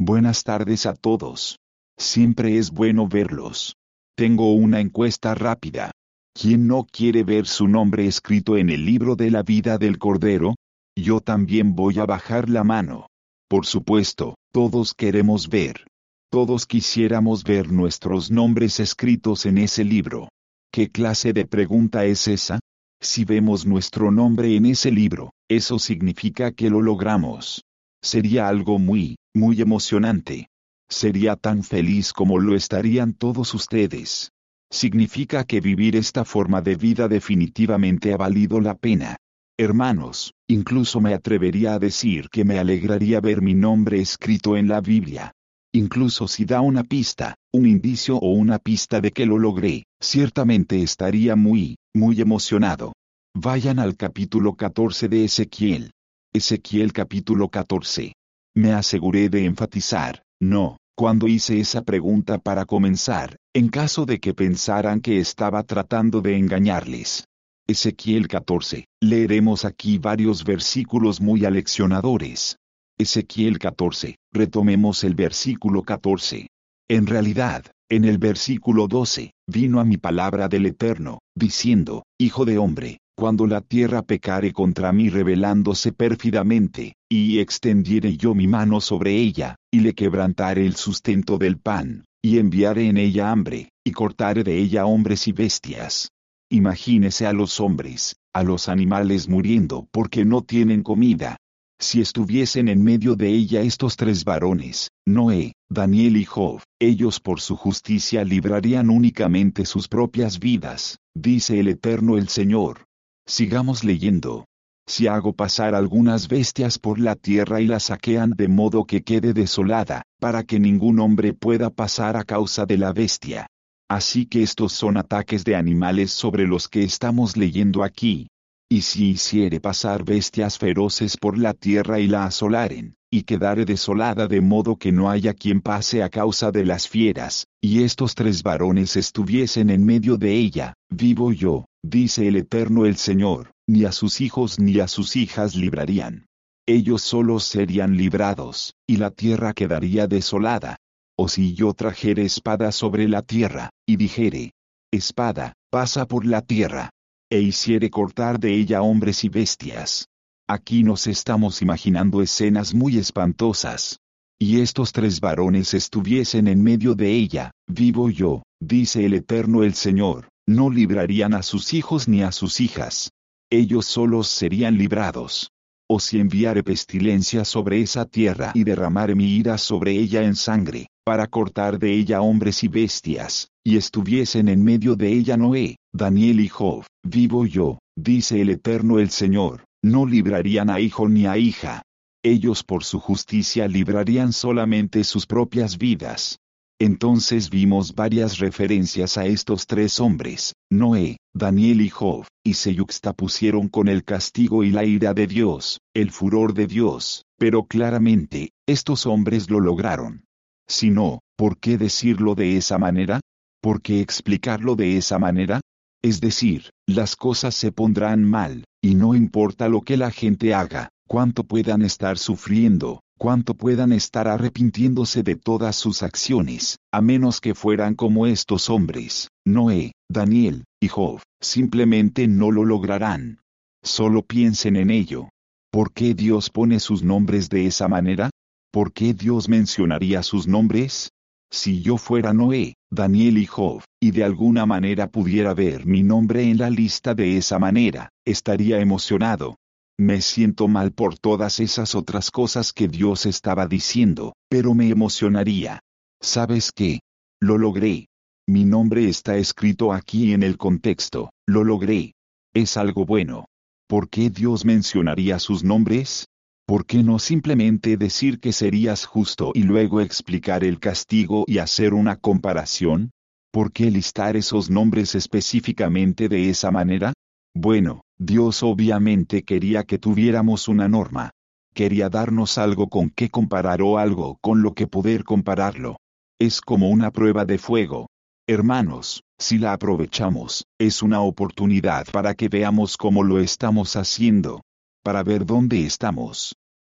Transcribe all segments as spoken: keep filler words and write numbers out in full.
Buenas tardes a todos. Siempre es bueno verlos. Tengo una encuesta rápida. ¿Quién no quiere ver su nombre escrito en el libro de la vida del Cordero? Yo también voy a bajar la mano. Por supuesto, todos queremos ver. Todos quisiéramos ver nuestros nombres escritos en ese libro. ¿Qué clase de pregunta es esa? Si vemos nuestro nombre en ese libro, eso significa que lo logramos. Sería algo muy, muy emocionante. Sería tan feliz como lo estarían todos ustedes. Significa que vivir esta forma de vida definitivamente ha valido la pena. Hermanos, incluso me atrevería a decir que me alegraría ver mi nombre escrito en la Biblia. Incluso si da una pista, un indicio o una pista de que lo logré, ciertamente estaría muy, muy emocionado. Vayan al capítulo catorce de Ezequiel. Ezequiel capítulo catorce. Me aseguré de enfatizar, no, cuando hice esa pregunta para comenzar, en caso de que pensaran que estaba tratando de engañarles. Ezequiel catorce. Leeremos aquí varios versículos muy aleccionadores. Ezequiel catorce. Retomemos el versículo catorce. En realidad, en el versículo doce, vino a mi palabra del Eterno, diciendo, Hijo de hombre, cuando la tierra pecare contra mí rebelándose pérfidamente, y extendiere yo mi mano sobre ella, y le quebrantare el sustento del pan, y enviare en ella hambre, y cortare de ella hombres y bestias. Imagínese a los hombres, a los animales muriendo porque no tienen comida. Si estuviesen en medio de ella estos tres varones, Noé, Daniel y Job, ellos por su justicia librarían únicamente sus propias vidas, dice el Eterno el Señor. Sigamos leyendo. Si hago pasar algunas bestias por la tierra y la saquean de modo que quede desolada, para que ningún hombre pueda pasar a causa de la bestia. Así que estos son ataques de animales sobre los que estamos leyendo aquí. Y si hiciere pasar bestias feroces por la tierra y la asolaren, y quedare desolada de modo que no haya quien pase a causa de las fieras, y estos tres varones estuviesen en medio de ella, vivo yo, dice el Eterno el Señor, ni a sus hijos ni a sus hijas librarían. Ellos solos serían librados, y la tierra quedaría desolada. O si yo trajere espada sobre la tierra, y dijere, espada, pasa por la tierra, e hiciere cortar de ella hombres y bestias. Aquí nos estamos imaginando escenas muy espantosas. Y estos tres varones estuviesen en medio de ella, vivo yo, dice el Eterno el Señor, no librarían a sus hijos ni a sus hijas. Ellos solos serían librados. O si enviare pestilencia sobre esa tierra y derramare mi ira sobre ella en sangre, para cortar de ella hombres y bestias, y estuviesen en medio de ella Noé, Daniel y Job, vivo yo, dice el Eterno el Señor, no librarían a hijo ni a hija. Ellos por su justicia librarían solamente sus propias vidas. Entonces vimos varias referencias a estos tres hombres, Noé, Daniel y Job, y se yuxtapusieron con el castigo y la ira de Dios, el furor de Dios, pero claramente, estos hombres lo lograron. Si no, ¿por qué decirlo de esa manera? ¿Por qué explicarlo de esa manera? Es decir, las cosas se pondrán mal, y no importa lo que la gente haga, cuánto puedan estar sufriendo, cuánto puedan estar arrepintiéndose de todas sus acciones, a menos que fueran como estos hombres, Noé, Daniel y Job, simplemente no lo lograrán. Solo piensen en ello. ¿Por qué Dios pone sus nombres de esa manera? ¿Por qué Dios mencionaría sus nombres? Si yo fuera Noé, Daniel y Job, y de alguna manera pudiera ver mi nombre en la lista de esa manera, estaría emocionado. Me siento mal por todas esas otras cosas que Dios estaba diciendo, pero me emocionaría. ¿Sabes qué? Lo logré. Mi nombre está escrito aquí en el contexto, lo logré. Es algo bueno. ¿Por qué Dios mencionaría sus nombres? ¿Por qué no simplemente decir que serías justo y luego explicar el castigo y hacer una comparación? ¿Por qué listar esos nombres específicamente de esa manera? Bueno, Dios obviamente quería que tuviéramos una norma. Quería darnos algo con qué comparar o algo con lo que poder compararlo. Es como una prueba de fuego. Hermanos, si la aprovechamos, es una oportunidad para que veamos cómo lo estamos haciendo. Para ver dónde estamos.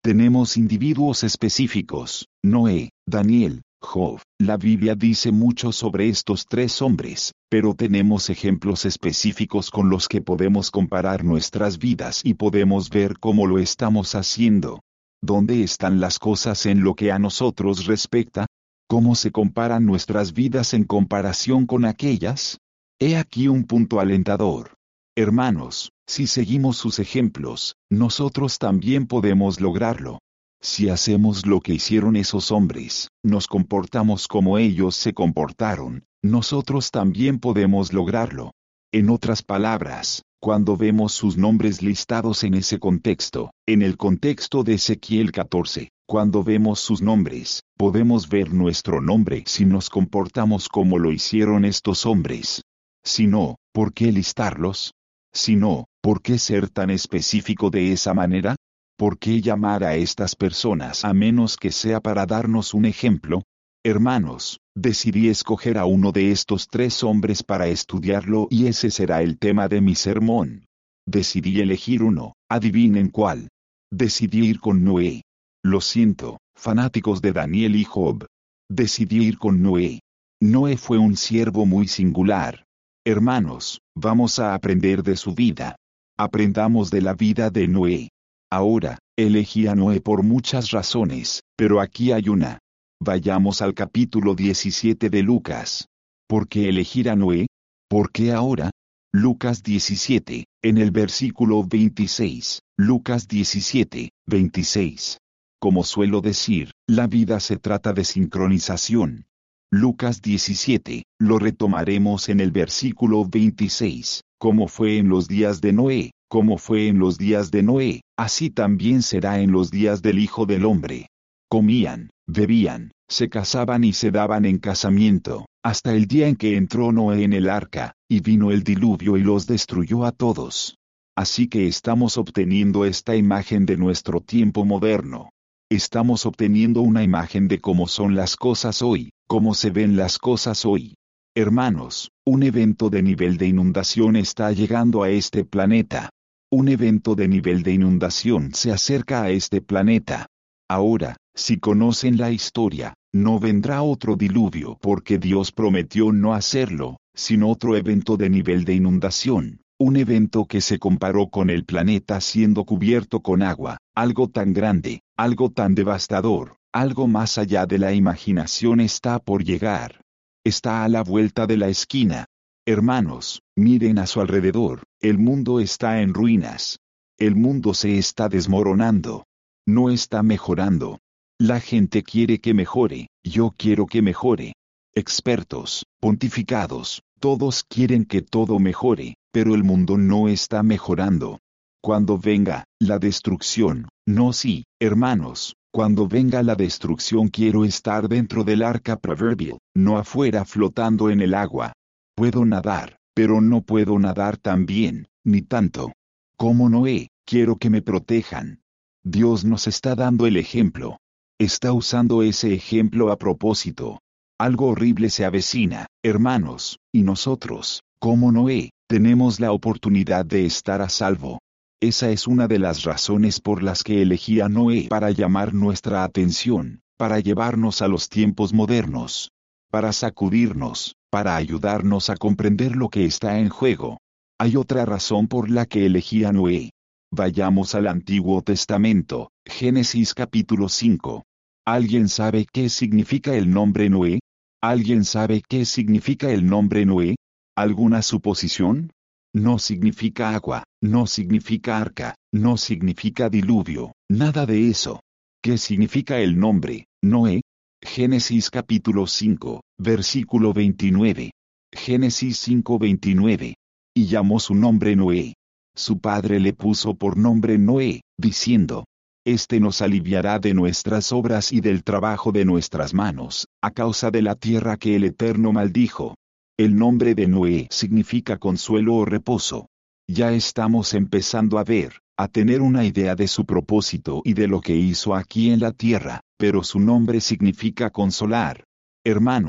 Tenemos individuos específicos, Noé, Daniel, Job. La Biblia dice mucho sobre estos tres hombres, pero tenemos ejemplos específicos con los que podemos comparar nuestras vidas y podemos ver cómo lo estamos haciendo. ¿Dónde están las cosas en lo que a nosotros respecta? ¿Cómo se comparan nuestras vidas en comparación con aquellas? He aquí un punto alentador. Hermanos, si seguimos sus ejemplos, nosotros también podemos lograrlo. Si hacemos lo que hicieron esos hombres, nos comportamos como ellos se comportaron, nosotros también podemos lograrlo. En otras palabras, cuando vemos sus nombres listados en ese contexto, en el contexto de Ezequiel catorce, cuando vemos sus nombres, podemos ver nuestro nombre si nos comportamos como lo hicieron estos hombres. Si no, ¿por qué listarlos? Si no, ¿por qué ser tan específico de esa manera? ¿Por qué llamar a estas personas a menos que sea para darnos un ejemplo? Hermanos, decidí escoger a uno de estos tres hombres para estudiarlo y ese será el tema de mi sermón. Decidí elegir uno, adivinen cuál. Decidí ir con Noé. Lo siento, fanáticos de Daniel y Job. Decidí ir con Noé. Noé fue un siervo muy singular. Hermanos, vamos a aprender de su vida. Aprendamos de la vida de Noé. Ahora, elegí a Noé por muchas razones, pero aquí hay una. Vayamos al capítulo diecisiete de Lucas. ¿Por qué elegir a Noé? ¿Por qué ahora? Lucas diecisiete, en el versículo veintiséis. Lucas diecisiete, veintiséis. Como suelo decir, la vida se trata de sincronización. Lucas diecisiete, lo retomaremos en el versículo veintiséis. Como fue en los días de Noé, como fue en los días de Noé, así también será en los días del Hijo del Hombre. Comían, bebían, se casaban y se daban en casamiento, hasta el día en que entró Noé en el arca, y vino el diluvio y los destruyó a todos. Así que estamos obteniendo esta imagen de nuestro tiempo moderno. Estamos obteniendo una imagen de cómo son las cosas hoy, cómo se ven las cosas hoy. Hermanos, un evento de nivel de inundación está llegando a este planeta. Un evento de nivel de inundación se acerca a este planeta. Ahora, si conocen la historia, no vendrá otro diluvio porque Dios prometió no hacerlo, sino otro evento de nivel de inundación, un evento que se comparó con el planeta siendo cubierto con agua, algo tan grande, algo tan devastador, algo más allá de la imaginación está por llegar. Está a la vuelta de la esquina. Hermanos, miren a su alrededor, el mundo está en ruinas. El mundo se está desmoronando. No está mejorando. La gente quiere que mejore, yo quiero que mejore. Expertos, pontificados, todos quieren que todo mejore, pero el mundo no está mejorando. Cuando venga la destrucción, no sí, hermanos, cuando venga la destrucción quiero estar dentro del arca proverbial, no afuera flotando en el agua. Puedo nadar, pero no puedo nadar tan bien, ni tanto. Como Noé, quiero que me protejan. Dios nos está dando el ejemplo. Está usando ese ejemplo a propósito. Algo horrible se avecina, hermanos, y nosotros, como Noé, tenemos la oportunidad de estar a salvo. Esa es una de las razones por las que elegí a Noé para llamar nuestra atención, para llevarnos a los tiempos modernos, para sacudirnos, para ayudarnos a comprender lo que está en juego. Hay otra razón por la que elegí a Noé. Vayamos al Antiguo Testamento, Génesis capítulo cinco. ¿Alguien sabe qué significa el nombre Noé? ¿Alguien sabe qué significa el nombre Noé? ¿Alguna suposición? No significa agua, no significa arca, no significa diluvio, nada de eso. ¿Qué significa el nombre Noé? Génesis capítulo cinco, versículo veintinueve. Génesis cinco veintinueve. Y llamó su nombre Noé. Su padre le puso por nombre Noé, diciendo: Este nos aliviará de nuestras obras y del trabajo de nuestras manos, a causa de la tierra que el Eterno maldijo. El nombre de Noé significa consuelo o reposo. Ya estamos empezando a ver, a tener una idea de su propósito y de lo que hizo aquí en la tierra, pero su nombre significa consolar. Hermanos,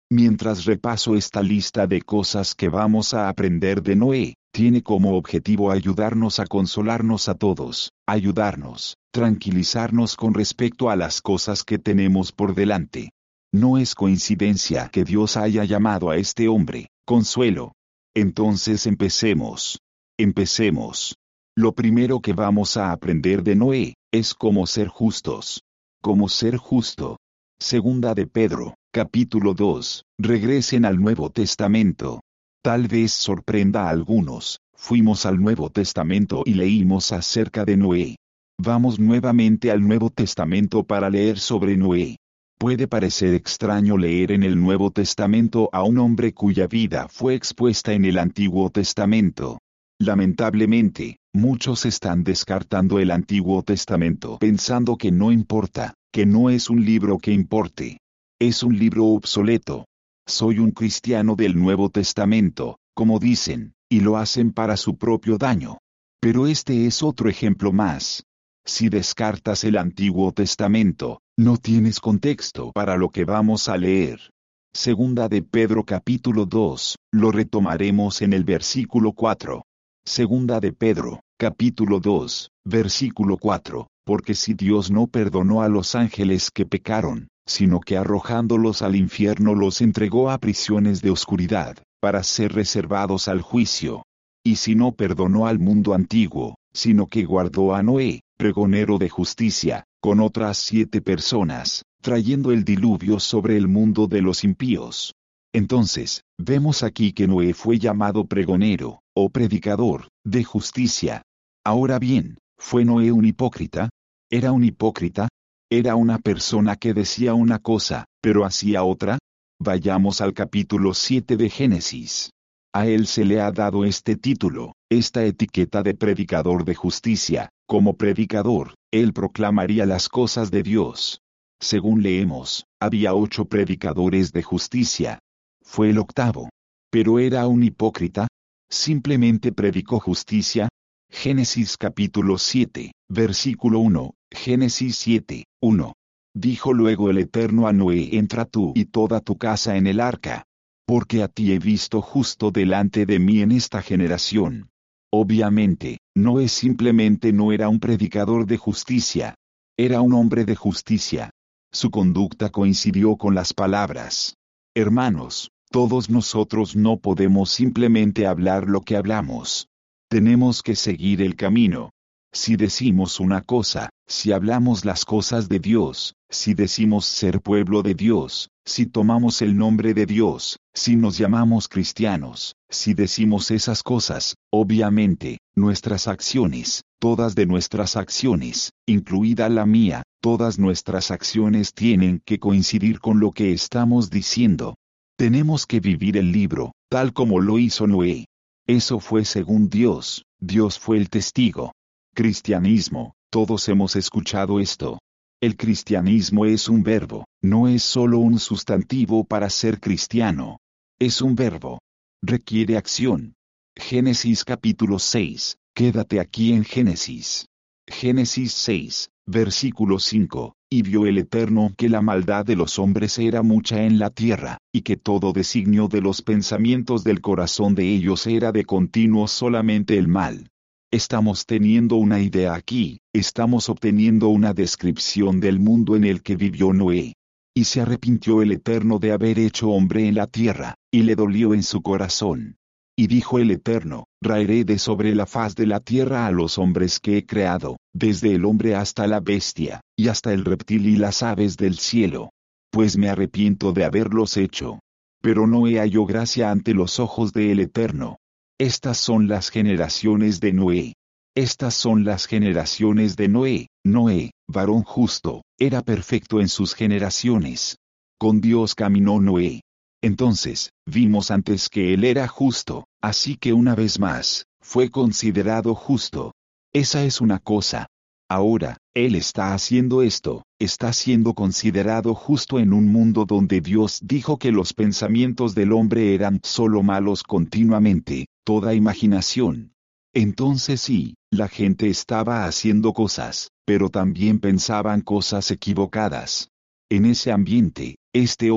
Mientras repaso esta lista de cosas que vamos a aprender de Noé, tiene como objetivo ayudarnos a consolarnos a todos, ayudarnos, tranquilizarnos con respecto a las cosas que tenemos por delante. No es coincidencia que Dios haya llamado a este hombre, Consuelo. Entonces empecemos. Empecemos. Lo primero que vamos a aprender de Noé, es cómo ser justos. Cómo ser justo. Segunda de Pedro, capítulo dos. Regresen al Nuevo Testamento. Tal vez sorprenda a algunos, fuimos al Nuevo Testamento y leímos acerca de Noé. Vamos nuevamente al Nuevo Testamento para leer sobre Noé. Puede parecer extraño leer en el Nuevo Testamento a un hombre cuya vida fue expuesta en el Antiguo Testamento. Lamentablemente, muchos están descartando el Antiguo Testamento pensando que no importa, que no es un libro que importe. Es un libro obsoleto. Soy un cristiano del Nuevo Testamento, como dicen, y lo hacen para su propio daño. Pero este es otro ejemplo más. Si descartas el Antiguo Testamento, no tienes contexto para lo que vamos a leer. Segunda de Pedro capítulo dos, lo retomaremos en el versículo cuatro. Segunda de Pedro, capítulo dos, versículo cuatro, porque si Dios no perdonó a los ángeles que pecaron, sino que arrojándolos al infierno los entregó a prisiones de oscuridad, para ser reservados al juicio. Y si no perdonó al mundo antiguo, sino que guardó a Noé, pregonero de justicia, con otras siete personas, trayendo el diluvio sobre el mundo de los impíos. Entonces, vemos aquí que Noé fue llamado pregonero, o predicador, de justicia. Ahora bien, ¿fue Noé un hipócrita? ¿Era un hipócrita? ¿Era una persona que decía una cosa, pero hacía otra? Vayamos al capítulo siete de Génesis. A él se le ha dado este título, esta etiqueta de predicador de justicia. Como predicador, él proclamaría las cosas de Dios. Según leemos, había ocho predicadores de justicia. Fue el octavo. ¿Pero era un hipócrita? ¿Simplemente predicó justicia? Génesis capítulo siete, versículo uno, Génesis siete, uno. Dijo luego el Eterno a Noé: entra tú y toda tu casa en el arca, porque a ti he visto justo delante de mí en esta generación. Obviamente, Noé simplemente no era un predicador de justicia. Era un hombre de justicia. Su conducta coincidió con las palabras. Hermanos, todos nosotros no podemos simplemente hablar lo que hablamos. Tenemos que seguir el camino. Si decimos una cosa, si hablamos las cosas de Dios, si decimos ser pueblo de Dios, si tomamos el nombre de Dios, si nos llamamos cristianos, si decimos esas cosas, obviamente, nuestras acciones, todas de nuestras acciones, incluida la mía, todas nuestras acciones tienen que coincidir con lo que estamos diciendo. Tenemos que vivir el libro, tal como lo hizo Noé. Eso fue según Dios, Dios fue el testigo. Cristianismo, todos hemos escuchado esto. El cristianismo es un verbo, no es solo un sustantivo para ser cristiano. Es un verbo. Requiere acción. Génesis capítulo seis, quédate aquí en Génesis. Génesis seis, versículo cinco, y vio el Eterno que la maldad de los hombres era mucha en la tierra, y que todo designio de los pensamientos del corazón de ellos era de continuo solamente el mal. Estamos teniendo una idea aquí, estamos obteniendo una descripción del mundo en el que vivió Noé. Y se arrepintió el Eterno de haber hecho hombre en la tierra, y le dolió en su corazón. Y dijo el Eterno: raeré de sobre la faz de la tierra a los hombres que he creado, desde el hombre hasta la bestia, y hasta el reptil y las aves del cielo. Pues me arrepiento de haberlos hecho. Pero Noé halló gracia ante los ojos del Eterno. Estas son las generaciones de Noé. Estas son las generaciones de Noé. Noé, varón justo, era perfecto en sus generaciones. Con Dios caminó Noé. Entonces, vimos antes que él era justo, así que una vez más, fue considerado justo. Esa es una cosa. Ahora, él está haciendo esto, está siendo considerado justo en un mundo donde Dios dijo que los pensamientos del hombre eran solo malos continuamente, toda imaginación. Entonces sí, la gente estaba haciendo cosas, pero también pensaban cosas equivocadas. En ese ambiente, este hombre,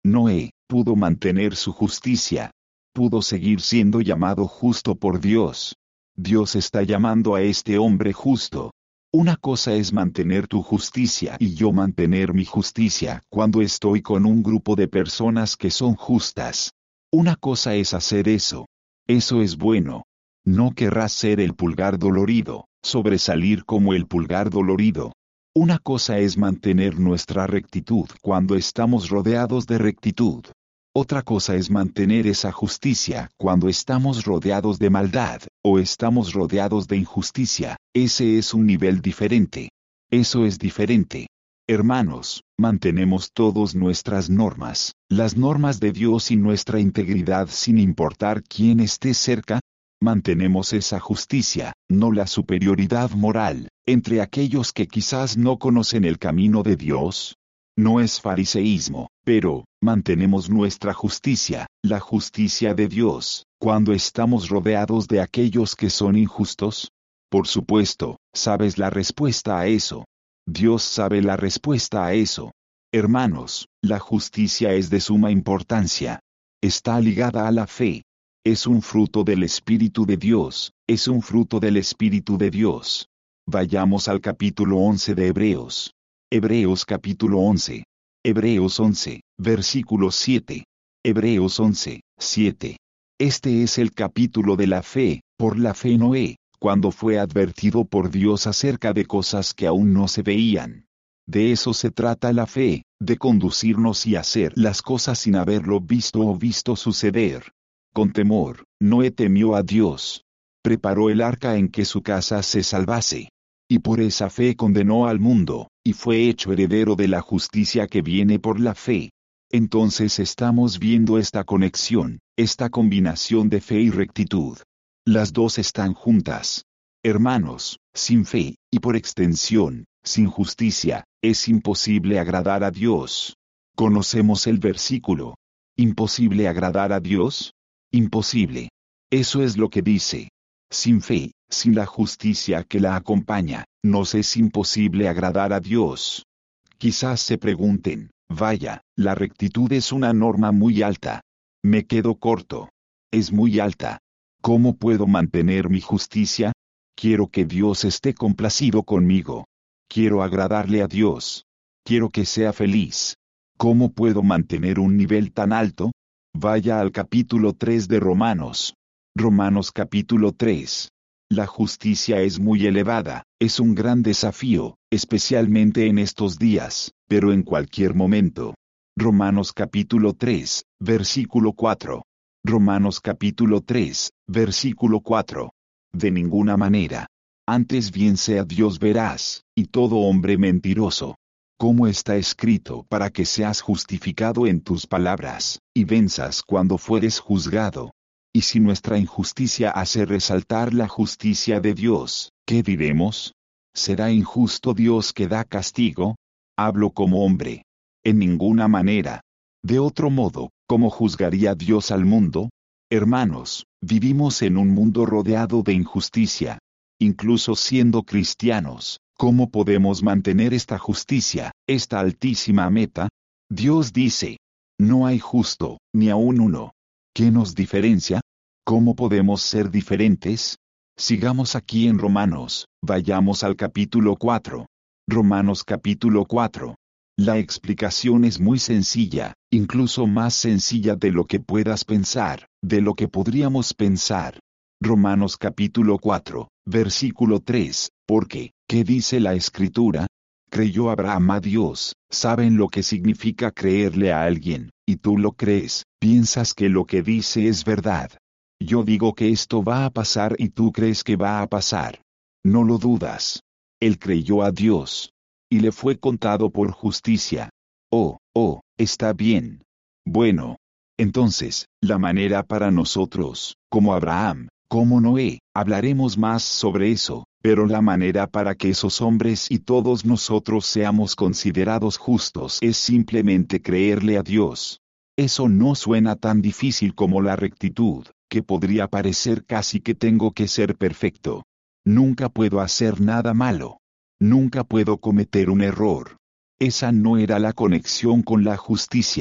Noé pudo mantener su justicia. Pudo seguir siendo llamado justo por Dios. Dios está llamando a este hombre justo. Una cosa es mantener tu justicia y yo mantener mi justicia cuando estoy con un grupo de personas que son justas. Una cosa es hacer eso. Eso es bueno. No querrás ser el pulgar dolorido, sobresalir como el pulgar dolorido. Una cosa es mantener nuestra rectitud cuando estamos rodeados de rectitud. Otra cosa es mantener esa justicia cuando estamos rodeados de maldad, o estamos rodeados de injusticia. Ese es un nivel diferente. Eso es diferente. Hermanos, mantenemos todas nuestras normas, las normas de Dios y nuestra integridad sin importar quién esté cerca. Mantenemos esa justicia, no la superioridad moral, entre aquellos que quizás no conocen el camino de Dios. No es fariseísmo, pero, mantenemos nuestra justicia, la justicia de Dios, cuando estamos rodeados de aquellos que son injustos. Por supuesto, sabes la respuesta a eso. Dios sabe la respuesta a eso. Hermanos, la justicia es de suma importancia. Está ligada a la fe. Es un fruto del Espíritu de Dios, es un fruto del Espíritu de Dios. Vayamos al capítulo once de Hebreos. Hebreos capítulo once. Hebreos once, versículo siete. Hebreos once, siete. Este es el capítulo de la fe. Por la fe Noé, cuando fue advertido por Dios acerca de cosas que aún no se veían. De eso se trata la fe, de conducirnos y hacer las cosas sin haberlo visto o visto suceder. Con temor, Noé temió a Dios. Preparó el arca en que su casa se salvase. Y por esa fe condenó al mundo, y fue hecho heredero de la justicia que viene por la fe. Entonces estamos viendo esta conexión, esta combinación de fe y rectitud. Las dos están juntas. Hermanos, sin fe, y por extensión, sin justicia, es imposible agradar a Dios. ¿Conocemos el versículo? ¿Imposible agradar a Dios? Imposible. Eso es lo que dice. Sin fe, sin la justicia que la acompaña, nos es imposible agradar a Dios. Quizás se pregunten, vaya, la rectitud es una norma muy alta. Me quedo corto. Es muy alta. ¿Cómo puedo mantener mi justicia? Quiero que Dios esté complacido conmigo. Quiero agradarle a Dios. Quiero que sea feliz. ¿Cómo puedo mantener un nivel tan alto? Vaya al capítulo tres de Romanos. Romanos capítulo tres. La justicia es muy elevada, es un gran desafío, especialmente en estos días, pero en cualquier momento. Romanos capítulo tres, versículo cuatro. Romanos capítulo tres, versículo cuatro. De ninguna manera. Antes bien sea Dios veraz, y todo hombre mentiroso. Como está escrito para que seas justificado en tus palabras, y venzas cuando fueres juzgado. Y si nuestra injusticia hace resaltar la justicia de Dios, ¿qué diremos? ¿Será injusto Dios que da castigo? Hablo como hombre. En ninguna manera. De otro modo, ¿cómo juzgaría Dios al mundo? Hermanos, vivimos en un mundo rodeado de injusticia. Incluso siendo cristianos, ¿cómo podemos mantener esta justicia, esta altísima meta? Dios dice, no hay justo, ni aun uno. ¿Qué nos diferencia? ¿Cómo podemos ser diferentes? Sigamos aquí en Romanos, vayamos al capítulo cuatro. Romanos capítulo cuatro. La explicación es muy sencilla, incluso más sencilla de lo que puedas pensar, de lo que podríamos pensar. Romanos capítulo cuatro, versículo tres, porque, ¿qué dice la Escritura? Creyó Abraham a Dios. ¿Saben lo que significa creerle a alguien, y tú lo crees? Piensas que lo que dice es verdad. Yo digo que esto va a pasar y tú crees que va a pasar. No lo dudas. Él creyó a Dios. Y le fue contado por justicia. Oh, oh, está bien. Bueno. Entonces, la manera para nosotros, como Abraham, como Noé, hablaremos más sobre eso, pero la manera para que esos hombres y todos nosotros seamos considerados justos es simplemente creerle a Dios. Eso no suena tan difícil como la rectitud, que podría parecer casi que tengo que ser perfecto. Nunca puedo hacer nada malo. Nunca puedo cometer un error. Esa no era la conexión con la justicia.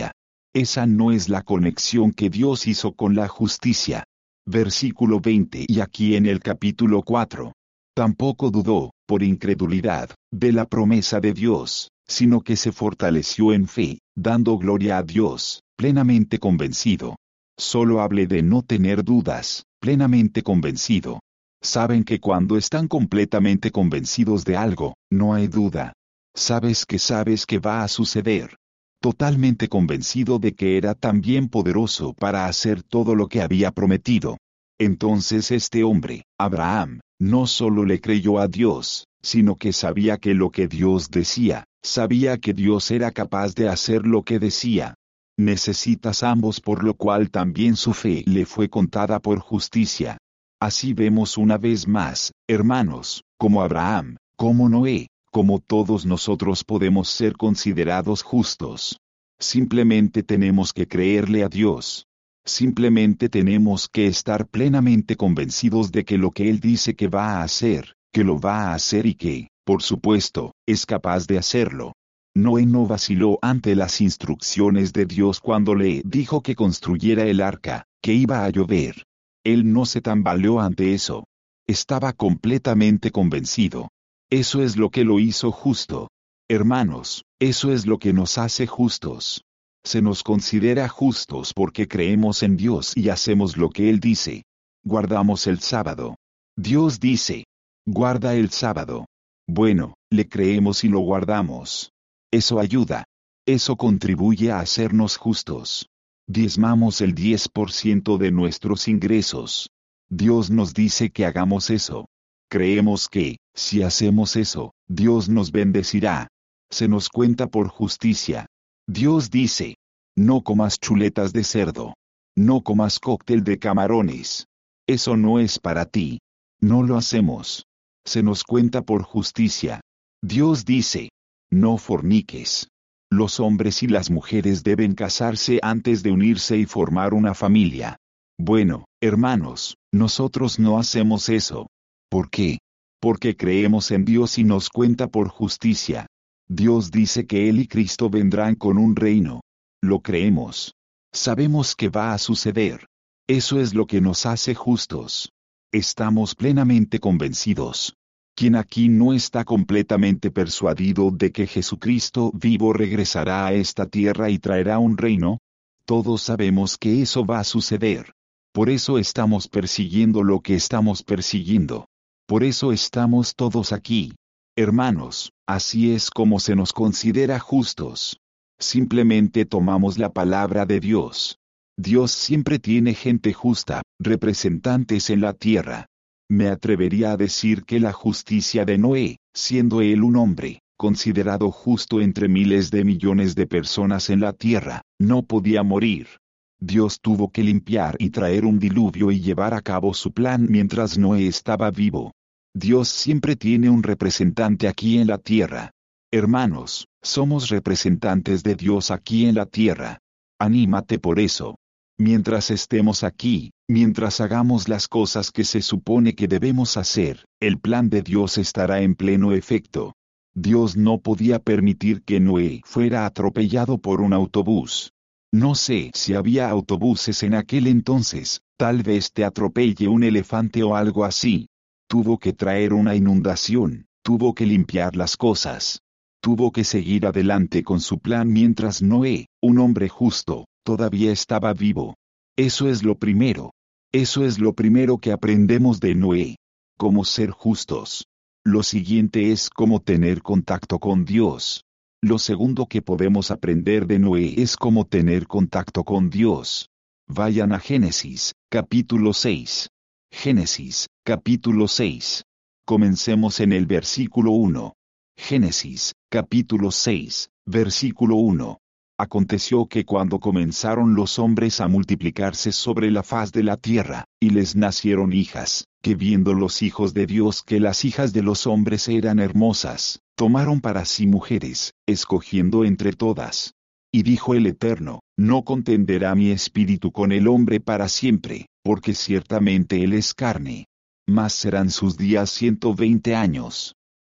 Esa no es la conexión que Dios hizo con la justicia. Versículo veinte. Y aquí en el capítulo cuatro. Tampoco dudó, por incredulidad, de la promesa de Dios, sino que se fortaleció en fe, dando gloria a Dios, plenamente convencido. Solo hable de no tener dudas, plenamente convencido. Saben que cuando están completamente convencidos de algo, no hay duda. Sabes que sabes que va a suceder. Totalmente convencido de que era también poderoso para hacer todo lo que había prometido. Entonces este hombre, Abraham, no solo le creyó a Dios, sino que sabía que lo que Dios decía, sabía que Dios era capaz de hacer lo que decía. Necesitas ambos, por lo cual también su fe le fue contada por justicia. Así vemos una vez más, hermanos, como Abraham, como Noé, como todos nosotros podemos ser considerados justos. Simplemente tenemos que creerle a Dios. Simplemente tenemos que estar plenamente convencidos de que lo que Él dice que va a hacer, que lo va a hacer y que, por supuesto, es capaz de hacerlo. Noé no vaciló ante las instrucciones de Dios cuando le dijo que construyera el arca, que iba a llover. Él no se tambaleó ante eso. Estaba completamente convencido. Eso es lo que lo hizo justo. Hermanos, eso es lo que nos hace justos. Se nos considera justos porque creemos en Dios y hacemos lo que Él dice. Guardamos el sábado. Dios dice, guarda el sábado. Bueno, le creemos y lo guardamos. Eso ayuda. Eso contribuye a hacernos justos. Diezmamos el diez por ciento de nuestros ingresos. Dios nos dice que hagamos eso. Creemos que, si hacemos eso, Dios nos bendecirá. Se nos cuenta por justicia. Dios dice, no comas chuletas de cerdo. No comas cóctel de camarones. Eso no es para ti. No lo hacemos. Se nos cuenta por justicia. Dios dice, no forniques. Los hombres y las mujeres deben casarse antes de unirse y formar una familia. Bueno, hermanos, nosotros no hacemos eso. ¿Por qué? Porque creemos en Dios y nos cuenta por justicia. Dios dice que Él y Cristo vendrán con un reino. Lo creemos. Sabemos que va a suceder. Eso es lo que nos hace justos. Estamos plenamente convencidos. ¿Quién aquí no está completamente persuadido de que Jesucristo vivo regresará a esta tierra y traerá un reino? Todos sabemos que eso va a suceder. Por eso estamos persiguiendo lo que estamos persiguiendo. Por eso estamos todos aquí. Hermanos, así es como se nos considera justos. Simplemente tomamos la palabra de Dios. Dios siempre tiene gente justa, representantes en la tierra. Me atrevería a decir que la justicia de Noé, siendo él un hombre, considerado justo entre miles de millones de personas en la tierra, no podía morir. Dios tuvo que limpiar y traer un diluvio y llevar a cabo su plan mientras Noé estaba vivo. Dios siempre tiene un representante aquí en la tierra. Hermanos, somos representantes de Dios aquí en la tierra. Anímate por eso. Mientras estemos aquí, mientras hagamos las cosas que se supone que debemos hacer, el plan de Dios estará en pleno efecto. Dios no podía permitir que Noé fuera atropellado por un autobús. No sé si había autobuses en aquel entonces, tal vez te atropelle un elefante o algo así. Tuvo que traer una inundación, tuvo que limpiar las cosas. Tuvo que seguir adelante con su plan mientras Noé, un hombre justo, todavía estaba vivo. Eso es lo primero. Eso es lo primero que aprendemos de Noé. Cómo ser justos. Lo siguiente es cómo tener contacto con Dios. Lo segundo que podemos aprender de Noé es cómo tener contacto con Dios. Vayan a Génesis, capítulo seis. Génesis, capítulo seis. Comencemos en el versículo uno. Génesis, capítulo seis, versículo uno. Aconteció que cuando comenzaron los hombres a multiplicarse sobre la faz de la tierra, y les nacieron hijas, que viendo los hijos de Dios que las hijas de los hombres eran hermosas, tomaron para sí mujeres, escogiendo entre todas. Y dijo el Eterno, no contenderá mi espíritu con el hombre para siempre, porque ciertamente él es carne. Mas serán sus días ciento veinte años.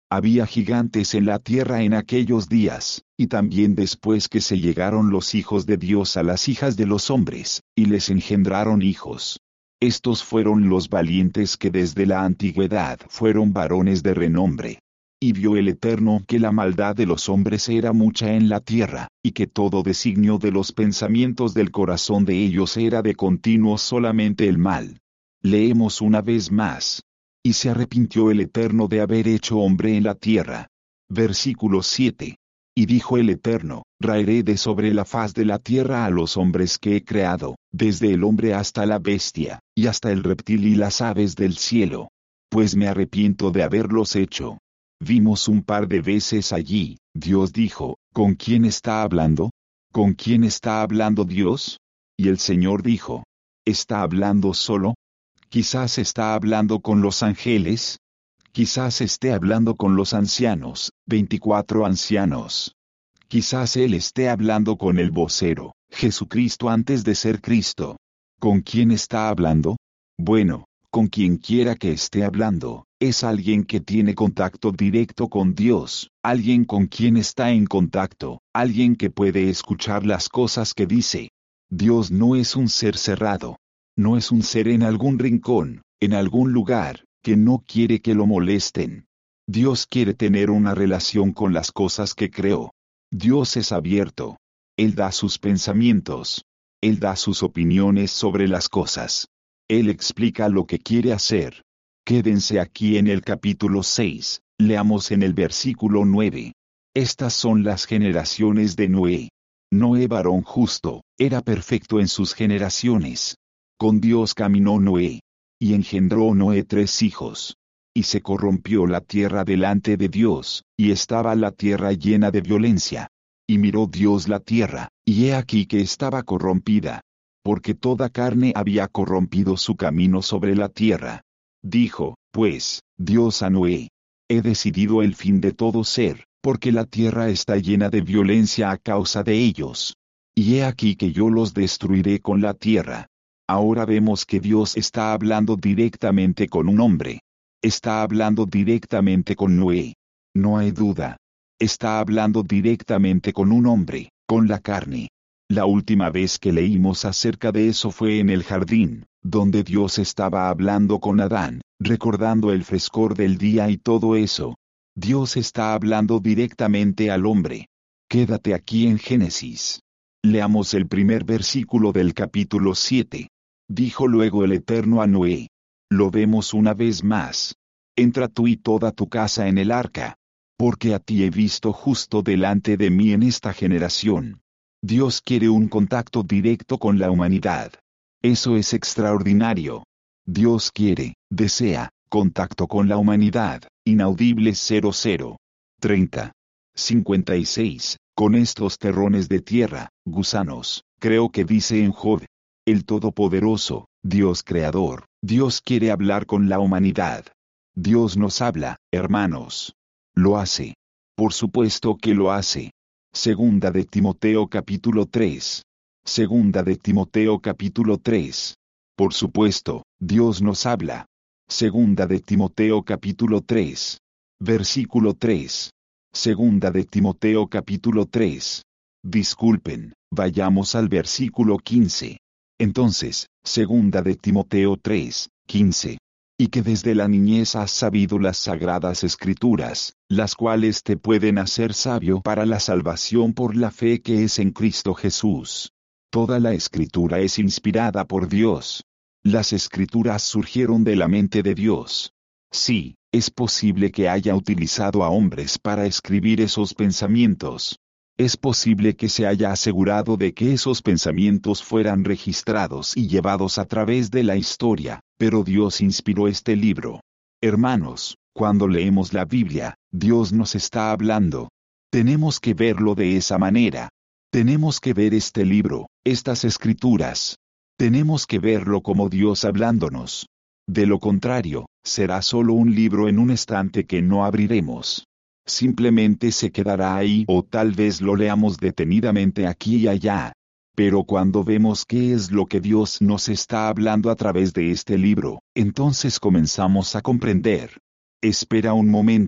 Había gigantes en la tierra en aquellos días, y también después que se llegaron los hijos de Dios a las hijas de los hombres, y les engendraron hijos. Estos fueron los valientes que desde la antigüedad fueron varones de renombre. Y vio el Eterno que la maldad de los hombres era mucha en la tierra, y que todo designio de los pensamientos del corazón de ellos era de continuo solamente el mal. Leemos una vez más. Y se arrepintió el Eterno de haber hecho hombre en la tierra. Versículo siete. Y dijo el Eterno, raeré de sobre la faz de la tierra a los hombres que he creado, desde el hombre hasta la bestia, y hasta el reptil y las aves del cielo. Pues me arrepiento de haberlos hecho. Vimos un par de veces allí, Dios dijo, ¿con quién está hablando? ¿Con quién está hablando Dios? Y el Señor dijo, ¿está hablando solo? Quizás está hablando con los ángeles. Quizás esté hablando con los ancianos, veinticuatro ancianos. Quizás Él esté hablando con el vocero, Jesucristo antes de ser Cristo. ¿Con quién está hablando? Bueno, con quien quiera que esté hablando, es alguien que tiene contacto directo con Dios, alguien con quien está en contacto, alguien que puede escuchar las cosas que dice. Dios no es un ser cerrado. No es un ser en algún rincón, en algún lugar, que no quiere que lo molesten. Dios quiere tener una relación con las cosas que creó. Dios es abierto. Él da sus pensamientos. Él da sus opiniones sobre las cosas. Él explica lo que quiere hacer. Quédense aquí en el capítulo seis, leamos en el versículo nueve. Estas son las generaciones de Noé. Noé varón justo, era perfecto en sus generaciones. Con Dios caminó Noé. Y engendró Noé tres hijos. Y se corrompió la tierra delante de Dios, y estaba la tierra llena de violencia. Y miró Dios la tierra, y he aquí que estaba corrompida. Porque toda carne había corrompido su camino sobre la tierra. Dijo, pues, Dios a Noé: he decidido el fin de todo ser, porque la tierra está llena de violencia a causa de ellos. Y he aquí que yo los destruiré con la tierra. Ahora vemos que Dios está hablando directamente con un hombre. Está hablando directamente con Noé. No hay duda. Está hablando directamente con un hombre, con la carne. La última vez que leímos acerca de eso fue en el jardín, donde Dios estaba hablando con Adán, recordando el frescor del día y todo eso. Dios está hablando directamente al hombre. Quédate aquí en Génesis. Leamos el primer versículo del capítulo siete. Dijo luego el Eterno a Noé. Lo vemos una vez más. Entra tú y toda tu casa en el arca. Porque a ti he visto justo delante de mí en esta generación. Dios quiere un contacto directo con la humanidad. Eso es extraordinario. Dios quiere, desea, contacto con la humanidad. Inaudible cero cero. treinta. cincuenta y seis. Con estos terrones de tierra, gusanos, creo que dice en Job. El Todopoderoso, Dios Creador, Dios quiere hablar con la humanidad. Dios nos habla, hermanos. Lo hace. Por supuesto que lo hace. Segunda de Timoteo capítulo tres. Segunda de Timoteo capítulo tres. Por supuesto, Dios nos habla. Segunda de Timoteo capítulo tres. Versículo tres. Segunda de Timoteo capítulo tres. Disculpen, vayamos al versículo quince. Entonces, segunda de Timoteo tres, quince. Y que desde la niñez has sabido las sagradas escrituras, las cuales te pueden hacer sabio para la salvación por la fe que es en Cristo Jesús. Toda la escritura es inspirada por Dios. Las escrituras surgieron de la mente de Dios. Sí, es posible que haya utilizado a hombres para escribir esos pensamientos. Es posible que se haya asegurado de que esos pensamientos fueran registrados y llevados a través de la historia, pero Dios inspiró este libro. Hermanos, cuando leemos la Biblia, Dios nos está hablando. Tenemos que verlo de esa manera. Tenemos que ver este libro, estas escrituras. Tenemos que verlo como Dios hablándonos. De lo contrario, será solo un libro en un estante que no abriremos. Simplemente se quedará ahí o tal vez lo leamos detenidamente aquí y allá. Pero cuando vemos qué es lo que Dios nos está hablando a través de este libro, entonces comenzamos a comprender. Espera un momento,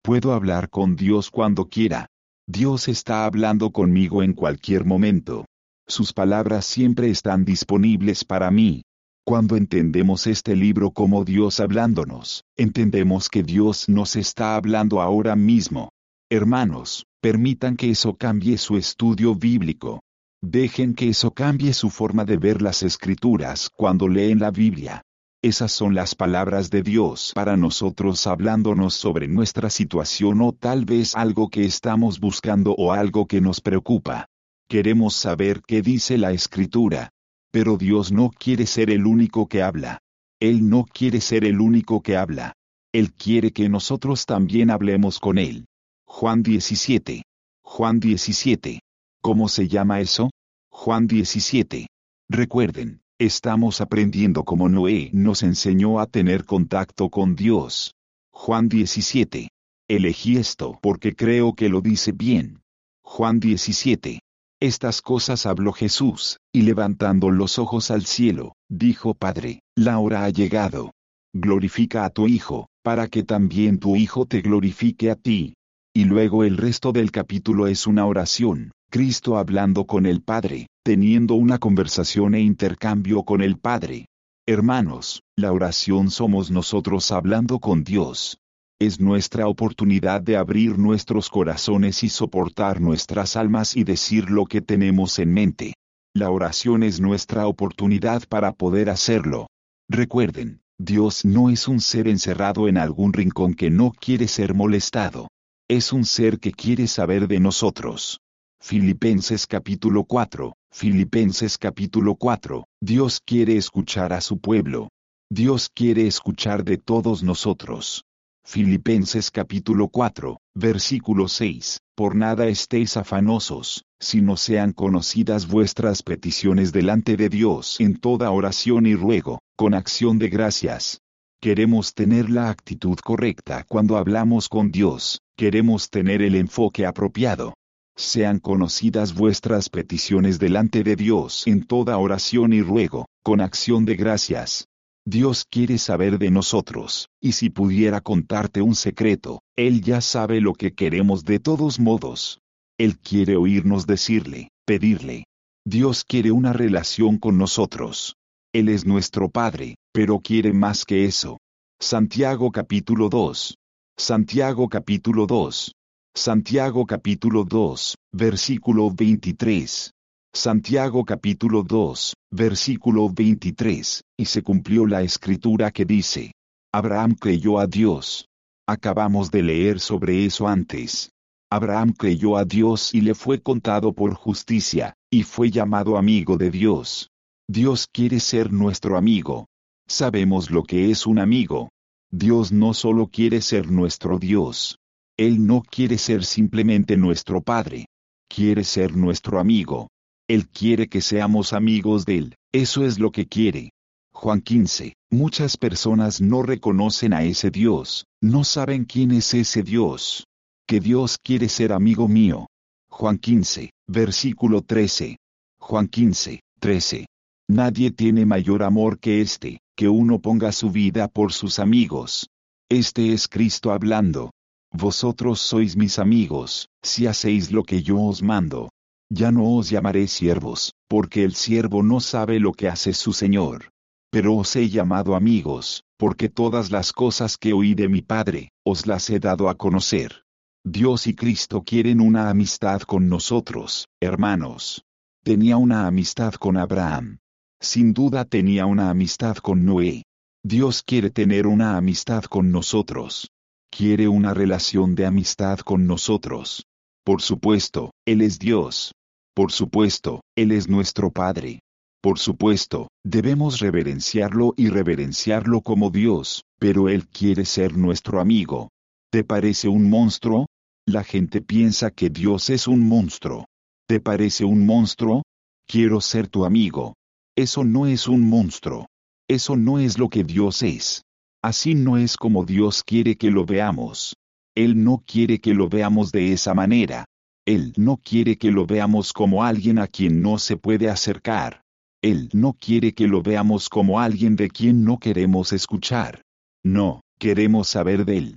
Puedo hablar con Dios cuando quiera. Dios está hablando conmigo en cualquier momento. Sus palabras siempre están disponibles para mí. Cuando entendemos este libro como Dios hablándonos, entendemos que Dios nos está hablando ahora mismo. Hermanos, permitan que eso cambie su estudio bíblico. Dejen que eso cambie su forma de ver las Escrituras cuando leen la Biblia. Esas son las palabras de Dios para nosotros hablándonos sobre nuestra situación o tal vez algo que estamos buscando o algo que nos preocupa. Queremos saber qué dice la Escritura. Pero Dios no quiere ser el único que habla. Él no quiere ser el único que habla. Él quiere que nosotros también hablemos con Él. Juan diecisiete. Juan diecisiete. ¿Cómo se llama eso? Juan diecisiete. Recuerden, estamos aprendiendo cómo Noé nos enseñó a tener contacto con Dios. Juan diecisiete. Elegí esto porque creo que lo dice bien. Juan diecisiete. Estas cosas habló Jesús, y levantando los ojos al cielo, dijo: Padre, la hora ha llegado. Glorifica a tu Hijo, para que también tu Hijo te glorifique a ti. Y luego el resto del capítulo es una oración, Cristo hablando con el Padre, teniendo una conversación e intercambio con el Padre. Hermanos, la oración somos nosotros hablando con Dios. Es nuestra oportunidad de abrir nuestros corazones y soportar nuestras almas y decir lo que tenemos en mente. La oración es nuestra oportunidad para poder hacerlo. Recuerden, Dios no es un ser encerrado en algún rincón que no quiere ser molestado. Es un ser que quiere saber de nosotros. Filipenses capítulo cuatro, Filipenses capítulo cuatro, Dios quiere escuchar a su pueblo. Dios quiere escuchar de todos nosotros. Filipenses capítulo cuatro, versículo seis, por nada estéis afanosos, sino sean conocidas vuestras peticiones delante de Dios en toda oración y ruego, con acción de gracias. Queremos tener la actitud correcta cuando hablamos con Dios, queremos tener el enfoque apropiado. Sean conocidas vuestras peticiones delante de Dios en toda oración y ruego, con acción de gracias. Dios quiere saber de nosotros, y si pudiera contarte un secreto, Él ya sabe lo que queremos de todos modos. Él quiere oírnos decirle, pedirle. Dios quiere una relación con nosotros. Él es nuestro Padre, pero quiere más que eso. Santiago capítulo dos. Santiago capítulo dos. Santiago capítulo dos, versículo veintitrés. Santiago capítulo dos, versículo veintitrés, y se cumplió la escritura que dice: Abraham creyó a Dios. Acabamos de leer sobre eso antes. Abraham creyó a Dios y le fue contado por justicia, y fue llamado amigo de Dios. Dios quiere ser nuestro amigo. Sabemos lo que es un amigo. Dios no solo quiere ser nuestro Dios. Él no quiere ser simplemente nuestro Padre. Quiere ser nuestro amigo. Él quiere que seamos amigos de Él, eso es lo que quiere. Juan quince. Muchas personas no reconocen a ese Dios, no saben quién es ese Dios. Que Dios quiere ser amigo mío. Juan quince, versículo trece. Juan quince, trece. Nadie tiene mayor amor que este, que uno ponga su vida por sus amigos. Este es Cristo hablando. Vosotros sois mis amigos, si hacéis lo que yo os mando. Ya no os llamaré siervos, porque el siervo no sabe lo que hace su Señor. Pero os he llamado amigos, porque todas las cosas que oí de mi Padre, os las he dado a conocer. Dios y Cristo quieren una amistad con nosotros, hermanos. Tenía una amistad con Abraham. Sin duda tenía una amistad con Noé. Dios quiere tener una amistad con nosotros. Quiere una relación de amistad con nosotros. Por supuesto, Él es Dios. Por supuesto, Él es nuestro Padre. Por supuesto, debemos reverenciarlo y reverenciarlo como Dios, pero Él quiere ser nuestro amigo. ¿Te parece un monstruo? La gente piensa que Dios es un monstruo. ¿Te parece un monstruo? Quiero ser tu amigo. Eso no es un monstruo. Eso no es lo que Dios es. Así no es como Dios quiere que lo veamos. Él no quiere que lo veamos de esa manera. Él no quiere que lo veamos como alguien a quien no se puede acercar. Él no quiere que lo veamos como alguien de quien no queremos escuchar. No, queremos saber de Él.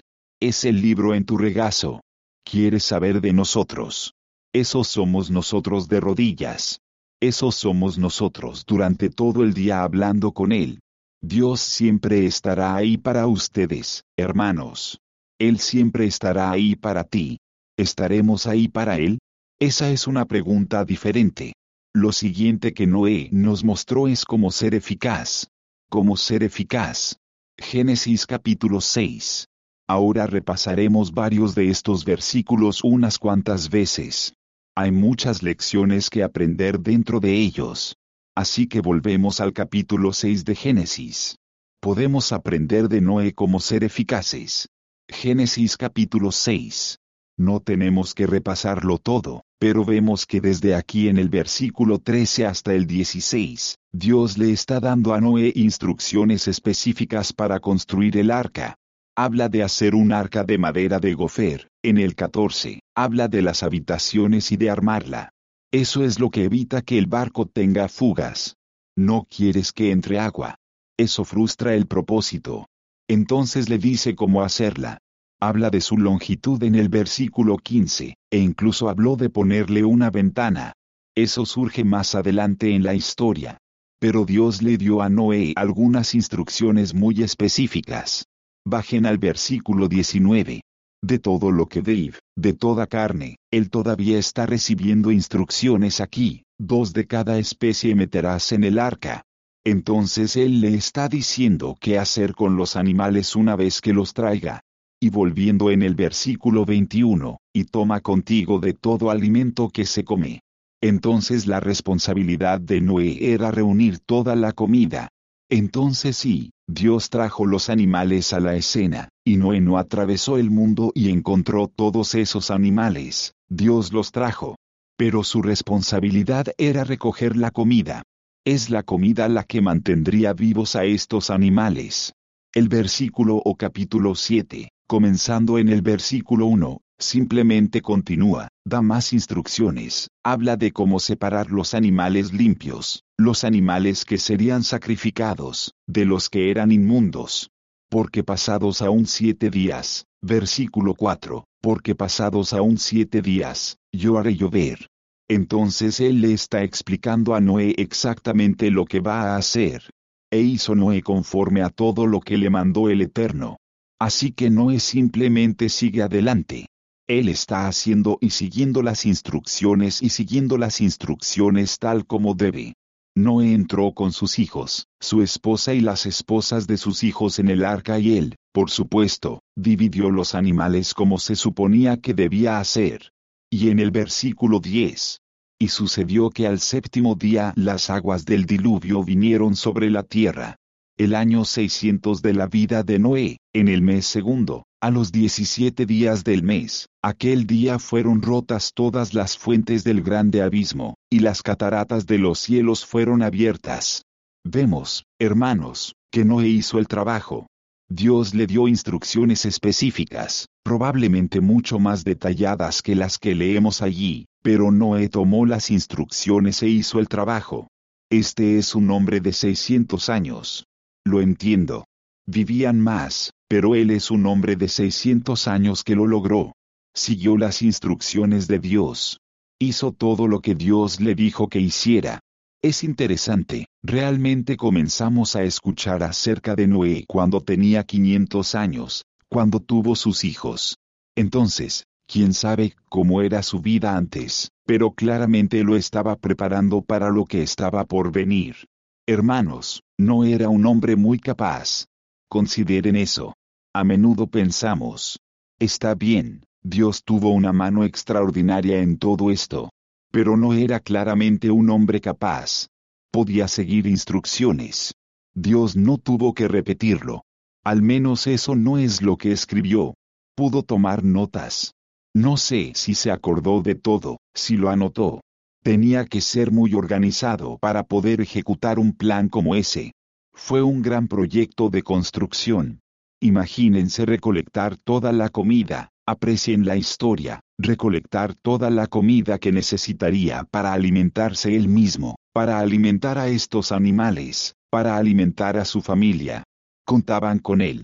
Es el libro en tu regazo. ¿Quieres saber de nosotros? Esos somos nosotros de rodillas. Esos somos nosotros durante todo el día hablando con Él. Dios siempre estará ahí para ustedes, hermanos. Él siempre estará ahí para ti. ¿Estaremos ahí para Él? Esa es una pregunta diferente. Lo siguiente que Noé nos mostró es cómo ser eficaz. Cómo ser eficaz. Génesis capítulo seis. Ahora repasaremos varios de estos versículos unas cuantas veces. Hay muchas lecciones que aprender dentro de ellos. Así que volvemos al capítulo seis de Génesis. Podemos aprender de Noé cómo ser eficaces. Génesis capítulo seis. No tenemos que repasarlo todo, pero vemos que desde aquí en el versículo trece hasta el dieciséis, Dios le está dando a Noé instrucciones específicas para construir el arca. Habla de hacer un arca de madera de gofer. En el catorce, habla de las habitaciones y de armarla. Eso es lo que evita que el barco tenga fugas. No quieres que entre agua. Eso frustra el propósito. Entonces le dice cómo hacerla. Habla de su longitud en el versículo quince, e incluso habló de ponerle una ventana. Eso surge más adelante en la historia. Pero Dios le dio a Noé algunas instrucciones muy específicas. Bajen al versículo diecinueve. De todo lo que Dave, de toda carne, él todavía está recibiendo instrucciones aquí, dos de cada especie meterás en el arca. Entonces él le está diciendo qué hacer con los animales una vez que los traiga. Y volviendo en el versículo veintiuno, y toma contigo de todo alimento que se come. Entonces la responsabilidad de Noé era reunir toda la comida. Entonces sí, Dios trajo los animales a la escena, y Noé no atravesó el mundo y encontró todos esos animales, Dios los trajo. Pero su responsabilidad era recoger la comida. Es la comida la que mantendría vivos a estos animales. El versículo o capítulo siete, comenzando en el versículo uno, simplemente continúa, da más instrucciones, habla de cómo separar los animales limpios, los animales que serían sacrificados, de los que eran inmundos. Porque pasados aún siete días, versículo cuatro, porque pasados aún siete días, yo haré llover. Entonces él le está explicando a Noé exactamente lo que va a hacer. E hizo Noé conforme a todo lo que le mandó el Eterno. Así que Noé simplemente sigue adelante. Él está haciendo y siguiendo las instrucciones y siguiendo las instrucciones tal como debe. Noé entró con sus hijos, su esposa y las esposas de sus hijos en el arca y él, por supuesto, dividió los animales como se suponía que debía hacer. Y en el versículo diez. Y sucedió que al séptimo día las aguas del diluvio vinieron sobre la tierra. El año seiscientos de la vida de Noé, en el mes segundo, a los diecisiete días del mes, aquel día fueron rotas todas las fuentes del grande abismo, y las cataratas de los cielos fueron abiertas. Vemos, hermanos, que Noé hizo el trabajo. Dios le dio instrucciones específicas, probablemente mucho más detalladas que las que leemos allí, pero Noé tomó las instrucciones e hizo el trabajo. Este es un hombre de seiscientos años. Lo entiendo. Vivían más, pero él es un hombre de seiscientos años que lo logró. Siguió las instrucciones de Dios. Hizo todo lo que Dios le dijo que hiciera. Es interesante, realmente comenzamos a escuchar acerca de Noé cuando tenía quinientos años, cuando tuvo sus hijos. Entonces, quién sabe cómo era su vida antes, pero claramente lo estaba preparando para lo que estaba por venir. Hermanos, no era un hombre muy capaz. Consideren eso. A menudo pensamos, está bien, Dios tuvo una mano extraordinaria en todo esto. Pero no era claramente un hombre capaz. Podía seguir instrucciones. Dios no tuvo que repetirlo. Al menos eso no es lo que escribió. Pudo tomar notas. No sé si se acordó de todo, si lo anotó. Tenía que ser muy organizado para poder ejecutar un plan como ese. Fue un gran proyecto de construcción. Imagínense recolectar toda la comida, aprecien la historia, recolectar toda la comida que necesitaría para alimentarse él mismo, para alimentar a estos animales, para alimentar a su familia. Contaban con él.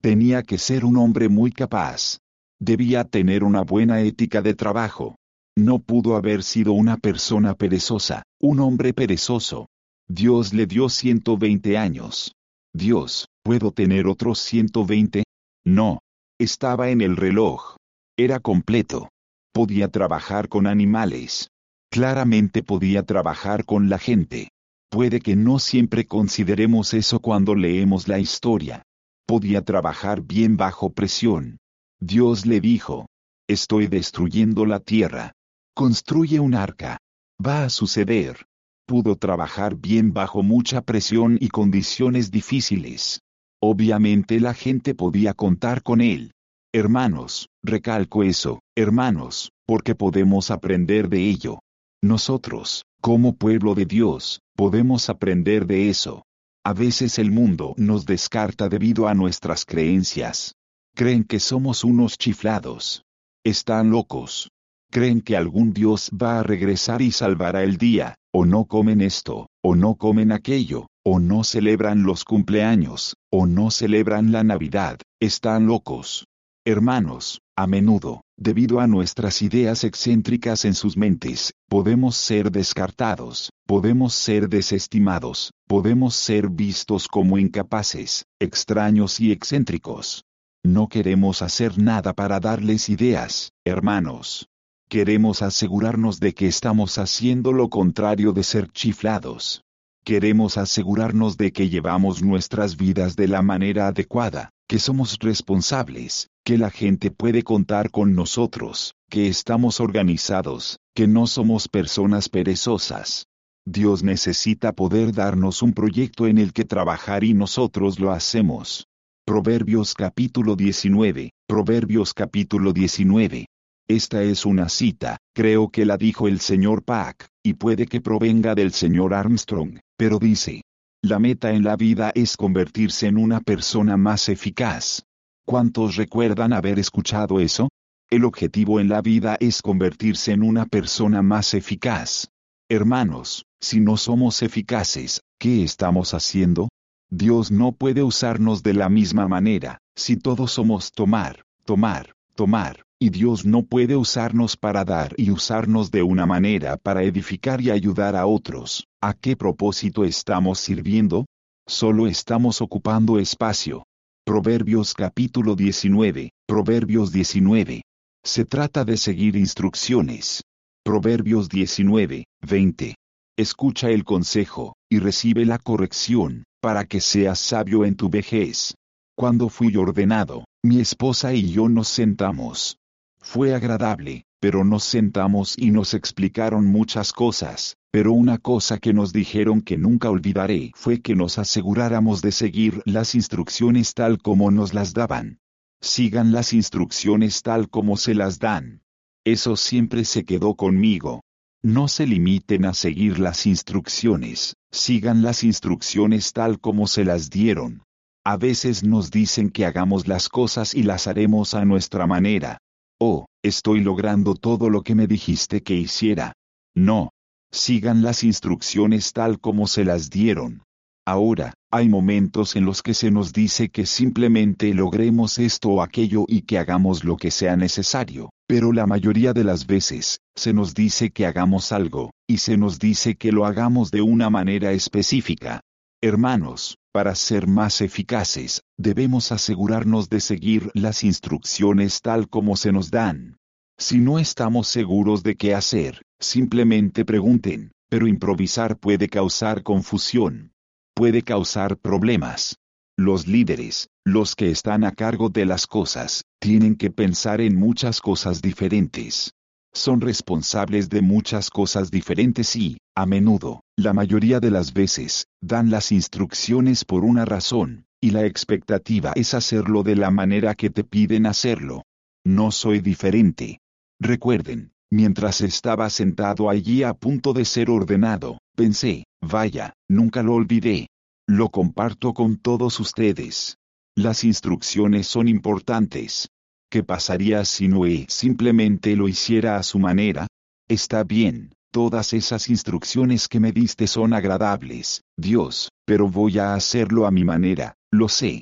Tenía que ser un hombre muy capaz. Debía tener una buena ética de trabajo. No pudo haber sido una persona perezosa, un hombre perezoso. Dios le dio ciento veinte años. Dios, ¿puedo tener otros ciento veinte? No. Estaba en el reloj. Era completo. Podía trabajar con animales. Claramente podía trabajar con la gente. Puede que no siempre consideremos eso cuando leemos la historia. Podía trabajar bien bajo presión. Dios le dijo: estoy destruyendo la tierra. Construye un arca. Va a suceder. Pudo trabajar bien bajo mucha presión y condiciones difíciles. Obviamente la gente podía contar con él. Hermanos, recalco eso, hermanos, porque podemos aprender de ello. Nosotros, como pueblo de Dios, podemos aprender de eso. A veces el mundo nos descarta debido a nuestras creencias. Creen que somos unos chiflados. Están locos. Creen que algún Dios va a regresar y salvará el día, o no comen esto, o no comen aquello, o no celebran los cumpleaños, o no celebran la Navidad. Están locos. Hermanos, a menudo, debido a nuestras ideas excéntricas en sus mentes, podemos ser descartados, podemos ser desestimados, podemos ser vistos como incapaces, extraños y excéntricos. No queremos hacer nada para darles ideas, hermanos. Queremos asegurarnos de que estamos haciendo lo contrario de ser chiflados. Queremos asegurarnos de que llevamos nuestras vidas de la manera adecuada, que somos responsables, que la gente puede contar con nosotros, que estamos organizados, que no somos personas perezosas. Dios necesita poder darnos un proyecto en el que trabajar y nosotros lo hacemos. Proverbios capítulo diecinueve, Proverbios capítulo diecinueve. Esta es una cita, creo que la dijo el señor Pack, y puede que provenga del señor Armstrong, pero dice: la meta en la vida es convertirse en una persona más eficaz. ¿Cuántos recuerdan haber escuchado eso? El objetivo en la vida es convertirse en una persona más eficaz. Hermanos, si no somos eficaces, ¿qué estamos haciendo? Dios no puede usarnos de la misma manera, si todos somos tomar, tomar, tomar, y Dios no puede usarnos para dar y usarnos de una manera para edificar y ayudar a otros. ¿A qué propósito estamos sirviendo? Solo estamos ocupando espacio. Proverbios capítulo diecinueve, Proverbios diecinueve. Se trata de seguir instrucciones. Proverbios diecinueve, veinte. Escucha el consejo, y recibe la corrección, para que seas sabio en tu vejez. Cuando fui ordenado, mi esposa y yo nos sentamos. Fue agradable, pero nos sentamos y nos explicaron muchas cosas, pero una cosa que nos dijeron que nunca olvidaré fue que nos aseguráramos de seguir las instrucciones tal como nos las daban. Sigan las instrucciones tal como se las dan. Eso siempre se quedó conmigo. No se limiten a seguir las instrucciones, sigan las instrucciones tal como se las dieron. A veces nos dicen que hagamos las cosas y las haremos a nuestra manera. Oh, estoy logrando todo lo que me dijiste que hiciera. No. Sigan las instrucciones tal como se las dieron. Ahora, hay momentos en los que se nos dice que simplemente logremos esto o aquello y que hagamos lo que sea necesario, pero la mayoría de las veces, se nos dice que hagamos algo, y se nos dice que lo hagamos de una manera específica. Hermanos, para ser más eficaces, debemos asegurarnos de seguir las instrucciones tal como se nos dan. Si no estamos seguros de qué hacer, simplemente pregunten, pero improvisar puede causar confusión. Puede causar problemas. Los líderes, los que están a cargo de las cosas, tienen que pensar en muchas cosas diferentes. Son responsables de muchas cosas diferentes y, a menudo, la mayoría de las veces, dan las instrucciones por una razón, y la expectativa es hacerlo de la manera que te piden hacerlo. No soy diferente. Recuerden, mientras estaba sentado allí a punto de ser ordenado, pensé, vaya, nunca lo olvidé. Lo comparto con todos ustedes. Las instrucciones son importantes. ¿Qué pasaría si Noé simplemente lo hiciera a su manera? Está bien, todas esas instrucciones que me diste son agradables, Dios, pero voy a hacerlo a mi manera, lo sé.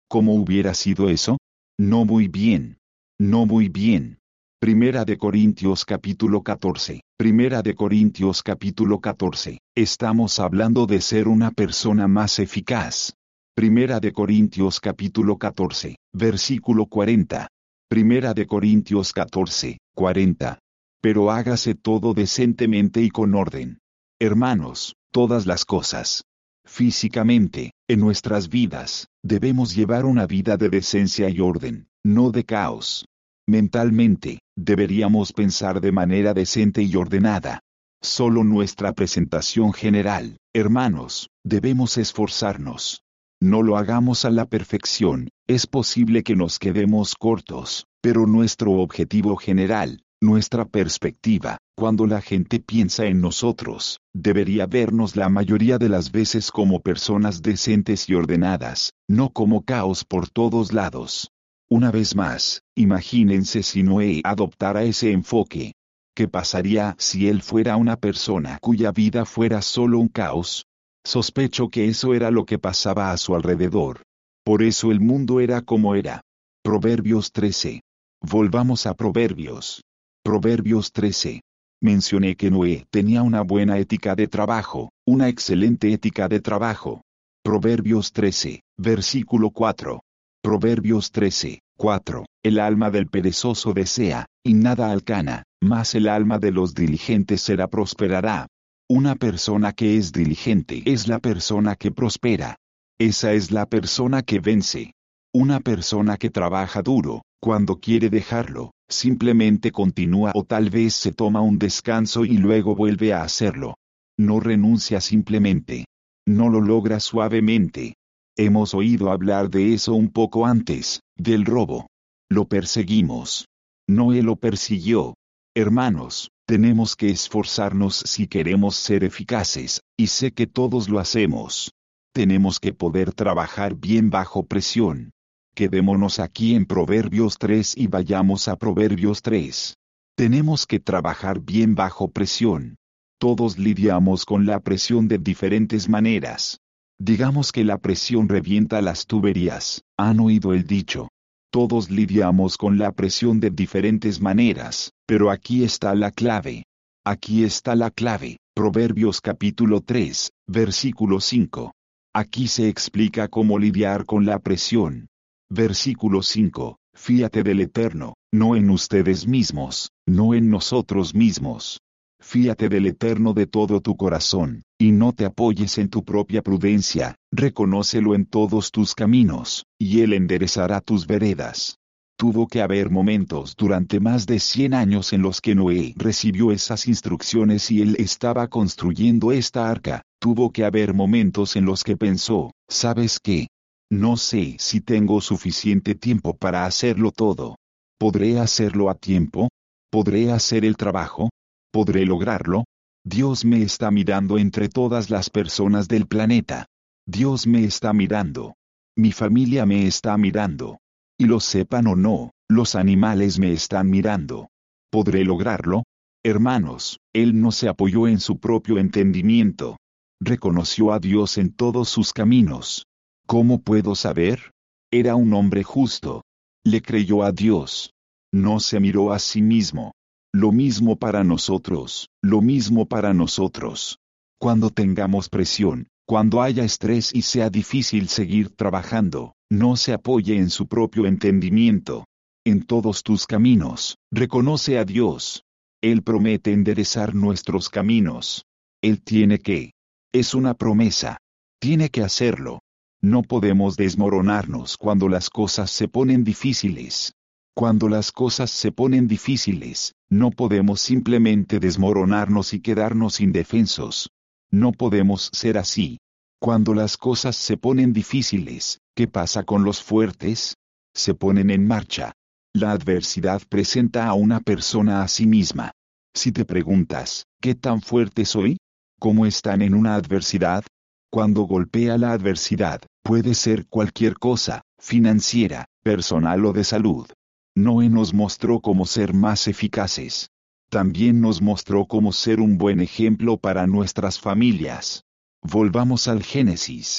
¿Cómo hubiera sido eso? No muy bien. No muy bien. Primera de Corintios capítulo catorce. Primera de Corintios capítulo catorce. Estamos hablando de ser una persona más eficaz. Primera de Corintios capítulo catorce, versículo cuarenta. Primera de Corintios catorce, cuarenta. Pero hágase todo decentemente y con orden. Hermanos, todas las cosas. Físicamente, en nuestras vidas, debemos llevar una vida de decencia y orden, no de caos. Mentalmente, deberíamos pensar de manera decente y ordenada. Solo nuestra presentación general, hermanos, debemos esforzarnos. No lo hagamos a la perfección, es posible que nos quedemos cortos, pero nuestro objetivo general, nuestra perspectiva, cuando la gente piensa en nosotros, debería vernos la mayoría de las veces como personas decentes y ordenadas, no como caos por todos lados. Una vez más, imagínense si Noé adoptara ese enfoque. ¿Qué pasaría si él fuera una persona cuya vida fuera solo un caos? Sospecho que eso era lo que pasaba a su alrededor. Por eso el mundo era como era. Proverbios trece. Volvamos a Proverbios. Proverbios trece. Mencioné que Noé tenía una buena ética de trabajo, una excelente ética de trabajo. Proverbios trece, versículo cuatro. Proverbios trece, cuatro. El alma del perezoso desea, y nada alcanza, mas el alma de los diligentes será prosperará. Una persona que es diligente es la persona que prospera. Esa es la persona que vence. Una persona que trabaja duro, cuando quiere dejarlo, simplemente continúa o tal vez se toma un descanso y luego vuelve a hacerlo. No renuncia simplemente. No lo logra suavemente. Hemos oído hablar de eso un poco antes, del robo. Lo perseguimos. Noé lo persiguió. Hermanos, tenemos que esforzarnos si queremos ser eficaces, y sé que todos lo hacemos. Tenemos que poder trabajar bien bajo presión. Quedémonos aquí en Proverbios tres y vayamos a Proverbios tres. Tenemos que trabajar bien bajo presión. Todos lidiamos con la presión de diferentes maneras. Digamos que la presión revienta las tuberías, ¿han oído el dicho? Todos lidiamos con la presión de diferentes maneras, pero aquí está la clave. Aquí está la clave, Proverbios capítulo tres, versículo cinco. Aquí se explica cómo lidiar con la presión. Versículo cinco. Fíate del Eterno, no en ustedes mismos, no en nosotros mismos. Fíate del Eterno de todo tu corazón, y no te apoyes en tu propia prudencia, reconócelo en todos tus caminos, y Él enderezará tus veredas. Tuvo que haber momentos durante más de cien años en los que Noé recibió esas instrucciones y él estaba construyendo esta arca. Tuvo que haber momentos en los que pensó, ¿sabes qué? No sé si tengo suficiente tiempo para hacerlo todo. ¿Podré hacerlo a tiempo? ¿Podré hacer el trabajo? ¿Podré lograrlo? Dios me está mirando entre todas las personas del planeta. Dios me está mirando. Mi familia me está mirando. Y lo sepan o no, los animales me están mirando. ¿Podré lograrlo? Hermanos, él no se apoyó en su propio entendimiento. Reconoció a Dios en todos sus caminos. ¿Cómo puedo saber? Era un hombre justo. Le creyó a Dios. No se miró a sí mismo. Lo mismo para nosotros, lo mismo para nosotros. Cuando tengamos presión, cuando haya estrés y sea difícil seguir trabajando, no se apoye en su propio entendimiento. En todos tus caminos, reconoce a Dios. Él promete enderezar nuestros caminos. Él tiene que. Es una promesa. Tiene que hacerlo. No podemos desmoronarnos cuando las cosas se ponen difíciles. Cuando las cosas se ponen difíciles, no podemos simplemente desmoronarnos y quedarnos indefensos. No podemos ser así. Cuando las cosas se ponen difíciles, ¿qué pasa con los fuertes? Se ponen en marcha. La adversidad presenta a una persona a sí misma. Si te preguntas, ¿qué tan fuerte soy? ¿Cómo están en una adversidad? Cuando golpea la adversidad, puede ser cualquier cosa, financiera, personal o de salud. Noé nos mostró cómo ser más eficaces. También nos mostró cómo ser un buen ejemplo para nuestras familias. Volvamos al Génesis.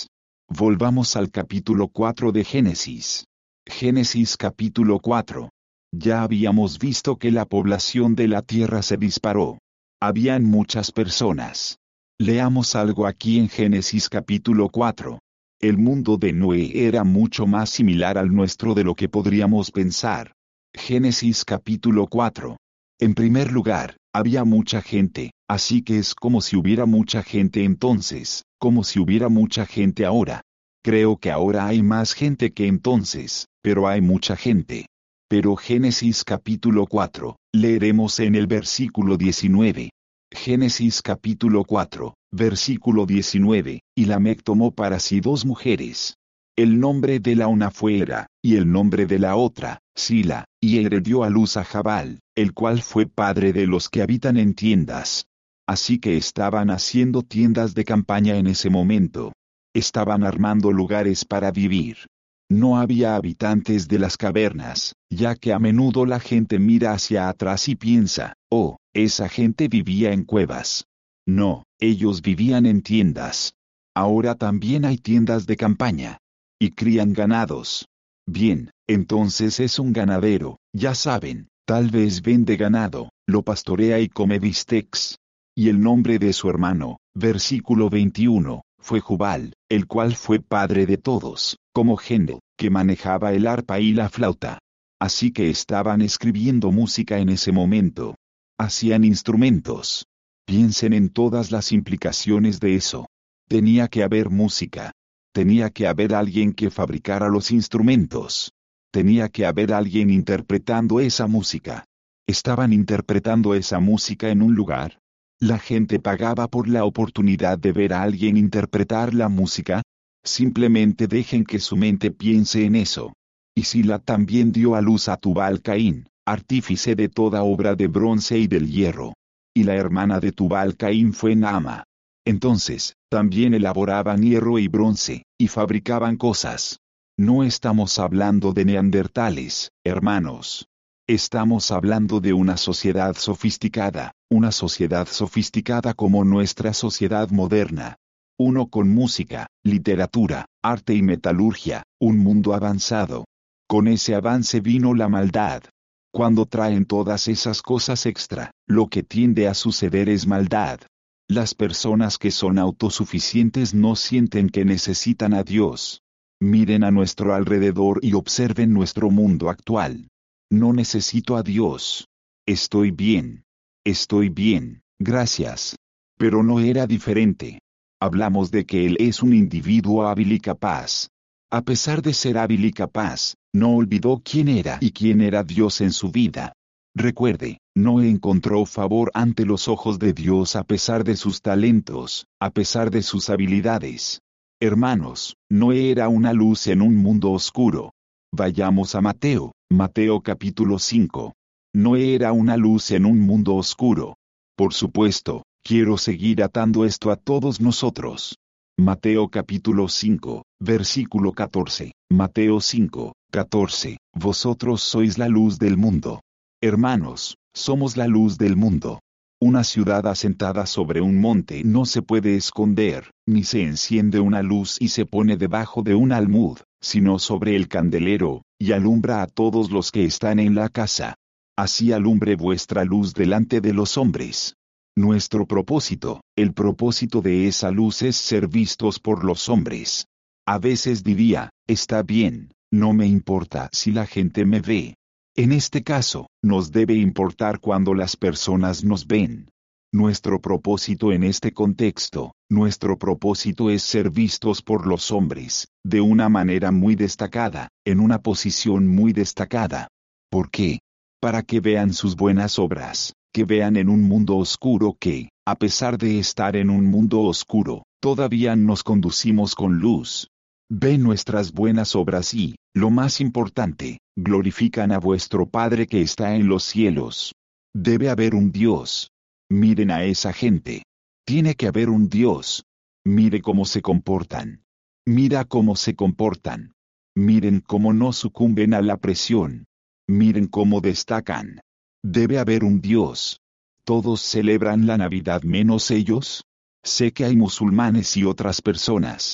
Volvamos al capítulo cuatro de Génesis. Génesis capítulo cuatro. Ya habíamos visto que la población de la tierra se disparó. Habían muchas personas. Leamos algo aquí en Génesis capítulo cuatro. El mundo de Noé era mucho más similar al nuestro de lo que podríamos pensar. Génesis capítulo cuatro. En primer lugar, había mucha gente, así que es como si hubiera mucha gente entonces, como si hubiera mucha gente ahora. Creo que ahora hay más gente que entonces, pero hay mucha gente. Pero Génesis capítulo cuatro, leeremos en el versículo diecinueve. Génesis capítulo cuatro, versículo diecinueve, y Lamec tomó para sí dos mujeres. El nombre de la una fue Era, y el nombre de la otra, Sila, y Ere dio a luz a Jabal, el cual fue padre de los que habitan en tiendas. Así que estaban haciendo tiendas de campaña en ese momento. Estaban armando lugares para vivir. No había habitantes de las cavernas, ya que a menudo la gente mira hacia atrás y piensa, oh, esa gente vivía en cuevas. No, ellos vivían en tiendas. Ahora también hay tiendas de campaña. Y crían ganados. Bien, entonces es un ganadero, ya saben, tal vez vende ganado, lo pastorea y come bistecs. Y el nombre de su hermano, versículo veintiuno, fue Jubal, el cual fue padre de todos, como Gendel, que manejaba el arpa y la flauta. Así que estaban escribiendo música en ese momento. Hacían instrumentos. Piensen en todas las implicaciones de eso. Tenía que haber música. Tenía que haber alguien que fabricara los instrumentos. Tenía que haber alguien interpretando esa música. ¿Estaban interpretando esa música en un lugar? ¿La gente pagaba por la oportunidad de ver a alguien interpretar la música? Simplemente dejen que su mente piense en eso. Y Sila también dio a luz a Tubal Caín, artífice de toda obra de bronce y del hierro. Y la hermana de Tubal Caín fue Naama. Entonces, también elaboraban hierro y bronce, y fabricaban cosas. No estamos hablando de neandertales, hermanos. Estamos hablando de una sociedad sofisticada, una sociedad sofisticada como nuestra sociedad moderna. Uno con música, literatura, arte y metalurgia, un mundo avanzado. Con ese avance vino la maldad. Cuando traen todas esas cosas extra, lo que tiende a suceder es maldad. Las personas que son autosuficientes no sienten que necesitan a Dios. Miren a nuestro alrededor y observen nuestro mundo actual. No necesito a Dios. Estoy bien. Estoy bien, gracias. Pero no era diferente. Hablamos de que él es un individuo hábil y capaz. A pesar de ser hábil y capaz, no olvidó quién era y quién era Dios en su vida. Recuerde, no encontró favor ante los ojos de Dios a pesar de sus talentos, a pesar de sus habilidades. Hermanos, no era una luz en un mundo oscuro. Vayamos a Mateo, Mateo capítulo cinco. No era una luz en un mundo oscuro. Por supuesto, quiero seguir atando esto a todos nosotros. Mateo capítulo cinco, versículo catorce. Mateo cinco, catorce. Vosotros sois la luz del mundo. Hermanos, somos la luz del mundo. Una ciudad asentada sobre un monte no se puede esconder, ni se enciende una luz y se pone debajo de un almud, sino sobre el candelero, y alumbra a todos los que están en la casa. Así alumbre vuestra luz delante de los hombres. Nuestro propósito, el propósito de esa luz es ser vistos por los hombres. A veces diría, está bien, no me importa si la gente me ve. En este caso, nos debe importar cuando las personas nos ven. Nuestro propósito en este contexto, nuestro propósito es ser vistos por los hombres, de una manera muy destacada, en una posición muy destacada. ¿Por qué? Para que vean sus buenas obras, que vean en un mundo oscuro que, a pesar de estar en un mundo oscuro, todavía nos conducimos con luz. Ven nuestras buenas obras y, lo más importante, glorifican a vuestro Padre que está en los cielos. Debe haber un Dios. Miren a esa gente. Tiene que haber un Dios. Mire cómo se comportan. Mira cómo se comportan. Miren cómo no sucumben a la presión. Miren cómo destacan. Debe haber un Dios. ¿Todos celebran la Navidad menos ellos? Sé que hay musulmanes y otras personas.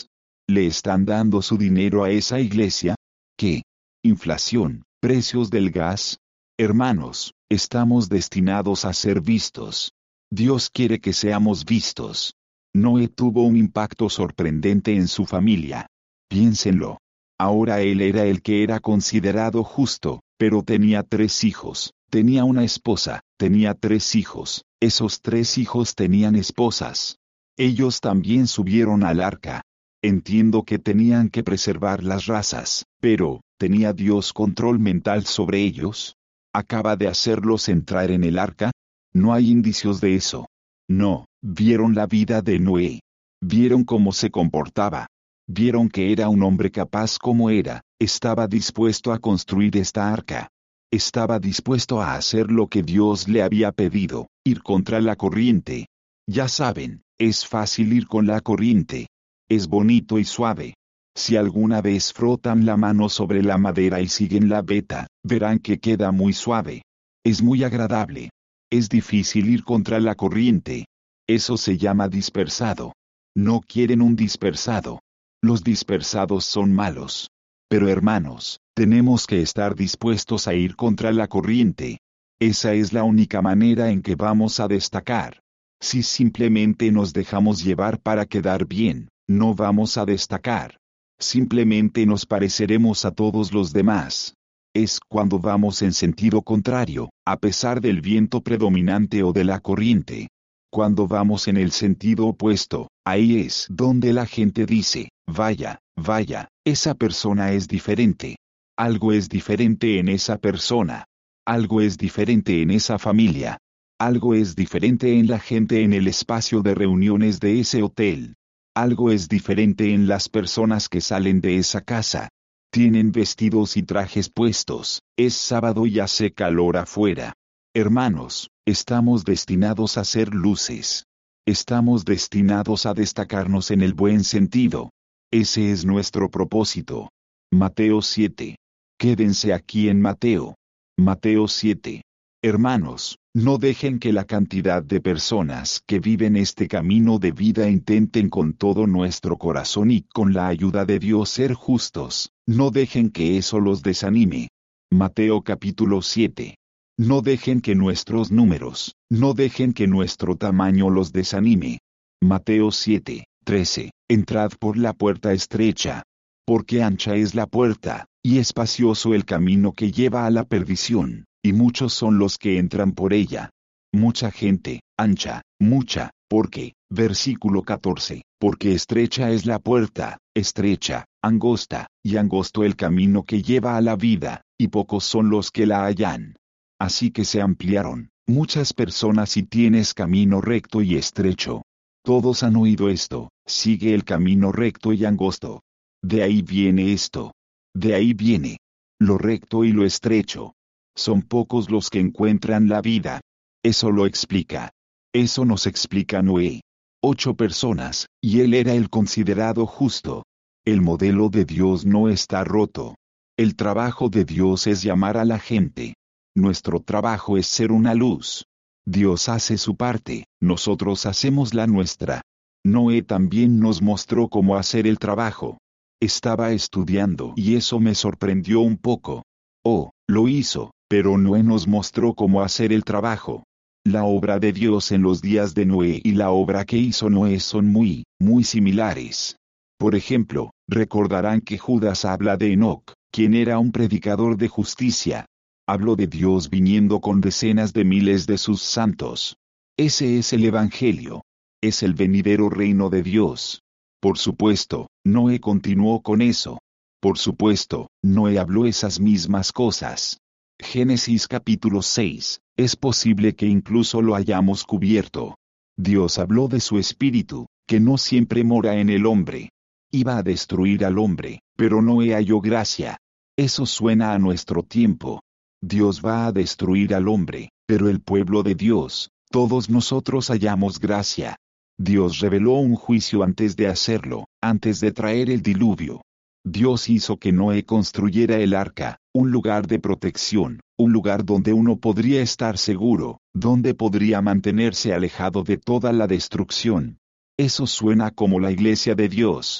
¿Le están dando su dinero a esa iglesia? ¿Qué? Inflación, precios del gas. Hermanos, estamos destinados a ser vistos. Dios quiere que seamos vistos. Noé tuvo un impacto sorprendente en su familia. Piénsenlo. Ahora él era el que era considerado justo, pero tenía tres hijos, tenía una esposa, tenía tres hijos, esos tres hijos tenían esposas. Ellos también subieron al arca. Entiendo que tenían que preservar las razas, pero, ¿tenía Dios control mental sobre ellos? ¿Acaba de hacerlos entrar en el arca? No hay indicios de eso. No, vieron la vida de Noé. Vieron cómo se comportaba. Vieron que era un hombre capaz como era, estaba dispuesto a construir esta arca. Estaba dispuesto a hacer lo que Dios le había pedido, ir contra la corriente. Ya saben, es fácil ir con la corriente. Es bonito y suave. Si alguna vez frotan la mano sobre la madera y siguen la veta, verán que queda muy suave. Es muy agradable. Es difícil ir contra la corriente. Eso se llama dispersado. No quieren un dispersado. Los dispersados son malos. Pero hermanos, tenemos que estar dispuestos a ir contra la corriente. Esa es la única manera en que vamos a destacar. Si simplemente nos dejamos llevar para quedar bien, no vamos a destacar. Simplemente nos pareceremos a todos los demás. Es cuando vamos en sentido contrario, a pesar del viento predominante o de la corriente. Cuando vamos en el sentido opuesto, ahí es donde la gente dice, vaya, vaya, esa persona es diferente. Algo es diferente en esa persona. Algo es diferente en esa familia. Algo es diferente en la gente en el espacio de reuniones de ese hotel. Algo es diferente en las personas que salen de esa casa. Tienen vestidos y trajes puestos, es sábado y hace calor afuera. Hermanos, estamos destinados a ser luces. Estamos destinados a destacarnos en el buen sentido. Ese es nuestro propósito. Mateo siete. Quédense aquí en Mateo. Mateo siete. Hermanos, no dejen que la cantidad de personas que viven este camino de vida intenten con todo nuestro corazón y con la ayuda de Dios ser justos. No dejen que eso los desanime. Mateo capítulo siete. No dejen que nuestros números, no dejen que nuestro tamaño los desanime. Mateo siete, trece. Entrad por la puerta estrecha. Porque ancha es la puerta, y espacioso el camino que lleva a la perdición, y muchos son los que entran por ella. Mucha gente, ancha, mucha, porque, versículo catorce, porque estrecha es la puerta, estrecha, angosta, y angosto el camino que lleva a la vida, y pocos son los que la hallan. Así que se ampliaron muchas personas y tienes camino recto y estrecho. Todos han oído esto, sigue el camino recto y angosto. De ahí viene esto. De ahí viene lo recto y lo estrecho. Son pocos los que encuentran la vida. Eso lo explica. Eso nos explica Noé. Ocho personas, y él era el considerado justo. El modelo de Dios no está roto. El trabajo de Dios es llamar a la gente. Nuestro trabajo es ser una luz. Dios hace su parte, nosotros hacemos la nuestra. Noé también nos mostró cómo hacer el trabajo. Estaba estudiando y eso me sorprendió un poco. Oh, lo hizo, pero Noé nos mostró cómo hacer el trabajo. La obra de Dios en los días de Noé y la obra que hizo Noé son muy, muy similares. Por ejemplo, recordarán que Judas habla de Enoc, quien era un predicador de justicia. Habló de Dios viniendo con decenas de miles de sus santos. Ese es el Evangelio. Es el venidero reino de Dios. Por supuesto, Noé continuó con eso. Por supuesto, Noé habló esas mismas cosas. Génesis capítulo seis, es posible que incluso lo hayamos cubierto. Dios habló de su espíritu, que no siempre mora en el hombre. Iba a destruir al hombre, pero Noé halló gracia. Eso suena a nuestro tiempo. Dios va a destruir al hombre, pero el pueblo de Dios, todos nosotros hallamos gracia. Dios reveló un juicio antes de hacerlo, antes de traer el diluvio. Dios hizo que Noé construyera el arca, un lugar de protección, un lugar donde uno podría estar seguro, donde podría mantenerse alejado de toda la destrucción. Eso suena como la iglesia de Dios.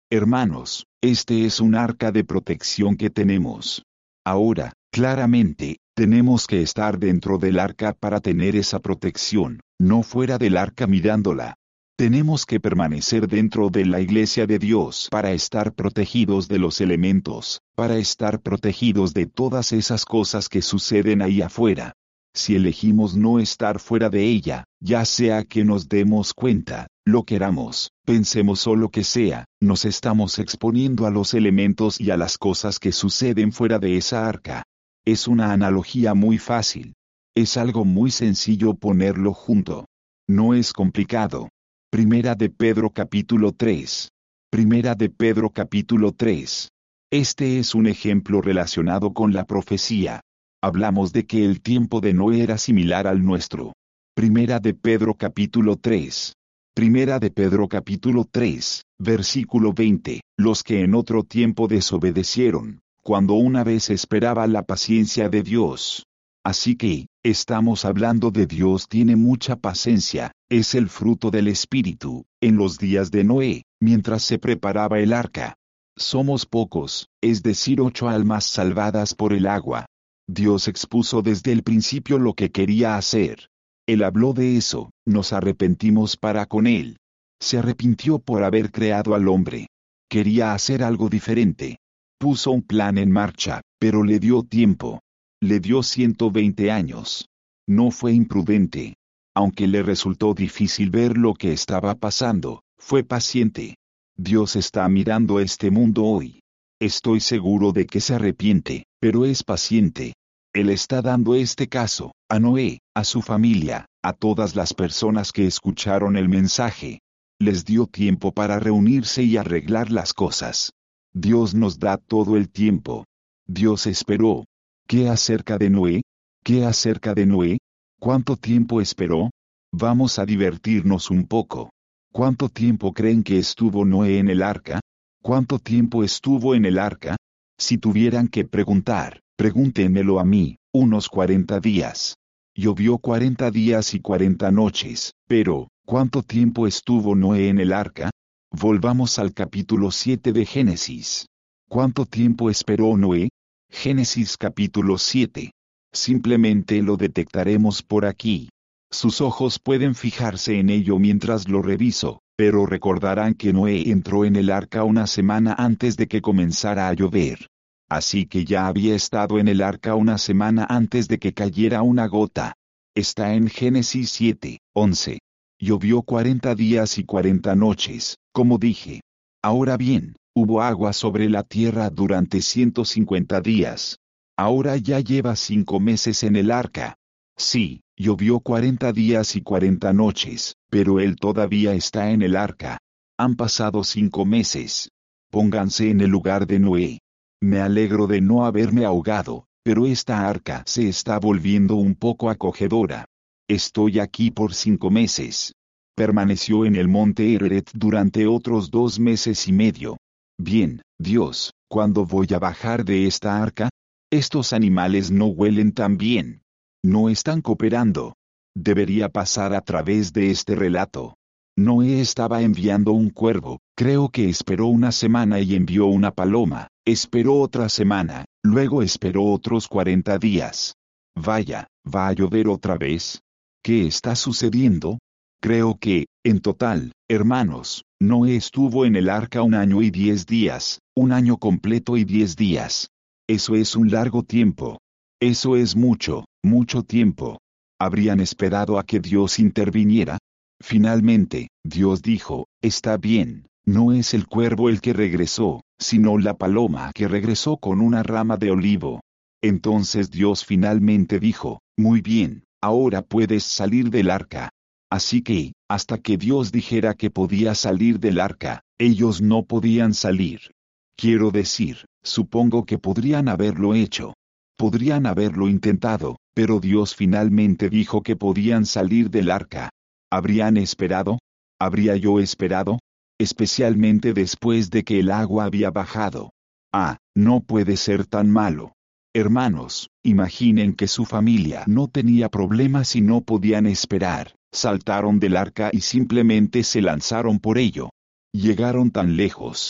Hermanos, este es un arca de protección que tenemos. Ahora, claramente, tenemos que estar dentro del arca para tener esa protección, no fuera del arca mirándola. Tenemos que permanecer dentro de la iglesia de Dios para estar protegidos de los elementos, para estar protegidos de todas esas cosas que suceden ahí afuera. Si elegimos no estar fuera de ella, ya sea que nos demos cuenta, lo queramos, pensemos o lo que sea, nos estamos exponiendo a los elementos y a las cosas que suceden fuera de esa arca. Es una analogía muy fácil. Es algo muy sencillo ponerlo junto. No es complicado. Primera de Pedro capítulo tres. Primera de Pedro capítulo tres. Este es un ejemplo relacionado con la profecía. Hablamos de que el tiempo de Noé era similar al nuestro. Primera de Pedro capítulo tres. Primera de Pedro capítulo tres, versículo veinte. Los que en otro tiempo desobedecieron, cuando una vez esperaba la paciencia de Dios. Así que, estamos hablando de Dios tiene mucha paciencia, es el fruto del Espíritu, en los días de Noé, mientras se preparaba el arca. Somos pocos, es decir, ocho almas salvadas por el agua. Dios expuso desde el principio lo que quería hacer. Él habló de eso, nos arrepentimos para con Él. Se arrepintió por haber creado al hombre. Quería hacer algo diferente. Puso un plan en marcha, pero le dio tiempo. Le dio ciento veinte años. No fue imprudente. Aunque le resultó difícil ver lo que estaba pasando, fue paciente. Dios está mirando este mundo hoy. Estoy seguro de que se arrepiente, pero es paciente. Él está dando este caso, a Noé, a su familia, a todas las personas que escucharon el mensaje. Les dio tiempo para reunirse y arreglar las cosas. Dios nos da todo el tiempo. Dios esperó. ¿Qué acerca de Noé? ¿Qué acerca de Noé? ¿Cuánto tiempo esperó? Vamos a divertirnos un poco. ¿Cuánto tiempo creen que estuvo Noé en el arca? ¿Cuánto tiempo estuvo en el arca? Si tuvieran que preguntar, pregúntenmelo a mí, unos cuarenta días. Llovió cuarenta días y cuarenta noches, pero, ¿cuánto tiempo estuvo Noé en el arca? Volvamos al capítulo siete de Génesis. ¿Cuánto tiempo esperó Noé? Génesis capítulo siete. Simplemente lo detectaremos por aquí. Sus ojos pueden fijarse en ello mientras lo reviso, pero recordarán que Noé entró en el arca una semana antes de que comenzara a llover. Así que ya había estado en el arca una semana antes de que cayera una gota. Está en Génesis siete, once. Llovió cuarenta días y cuarenta noches, como dije. Ahora bien, hubo agua sobre la tierra durante ciento cincuenta días. Ahora ya lleva cinco meses en el arca. Sí, llovió cuarenta días y cuarenta noches, pero él todavía está en el arca. Han pasado cinco meses. Pónganse en el lugar de Noé. Me alegro de no haberme ahogado, pero esta arca se está volviendo un poco acogedora. Estoy aquí por cinco meses. Permaneció en el monte Hereret durante otros dos meses y medio. Bien, Dios, ¿cuándo voy a bajar de esta arca? Estos animales no huelen tan bien. No están cooperando. Debería pasar a través de este relato. Noé estaba enviando un cuervo, creo que esperó una semana y envió una paloma, esperó otra semana, luego esperó otros cuarenta días. Vaya, ¿va a llover otra vez? ¿Qué está sucediendo? Creo que, en total, hermanos, Noé estuvo en el arca un año y diez días, un año completo y diez días. Eso es un largo tiempo. Eso es mucho, mucho tiempo. ¿Habrían esperado a que Dios interviniera? Finalmente, Dios dijo, está bien, no es el cuervo el que regresó, sino la paloma que regresó con una rama de olivo. Entonces Dios finalmente dijo, muy bien, ahora puedes salir del arca. Así que, hasta que Dios dijera que podía salir del arca, ellos no podían salir. Quiero decir, supongo que podrían haberlo hecho. Podrían haberlo intentado, pero Dios finalmente dijo que podían salir del arca. ¿Habrían esperado? ¿Habría yo esperado? Especialmente después de que el agua había bajado. Ah, no puede ser tan malo. Hermanos, imaginen que su familia no tenía problemas y no podían esperar. Saltaron del arca y simplemente se lanzaron por ello. Llegaron tan lejos.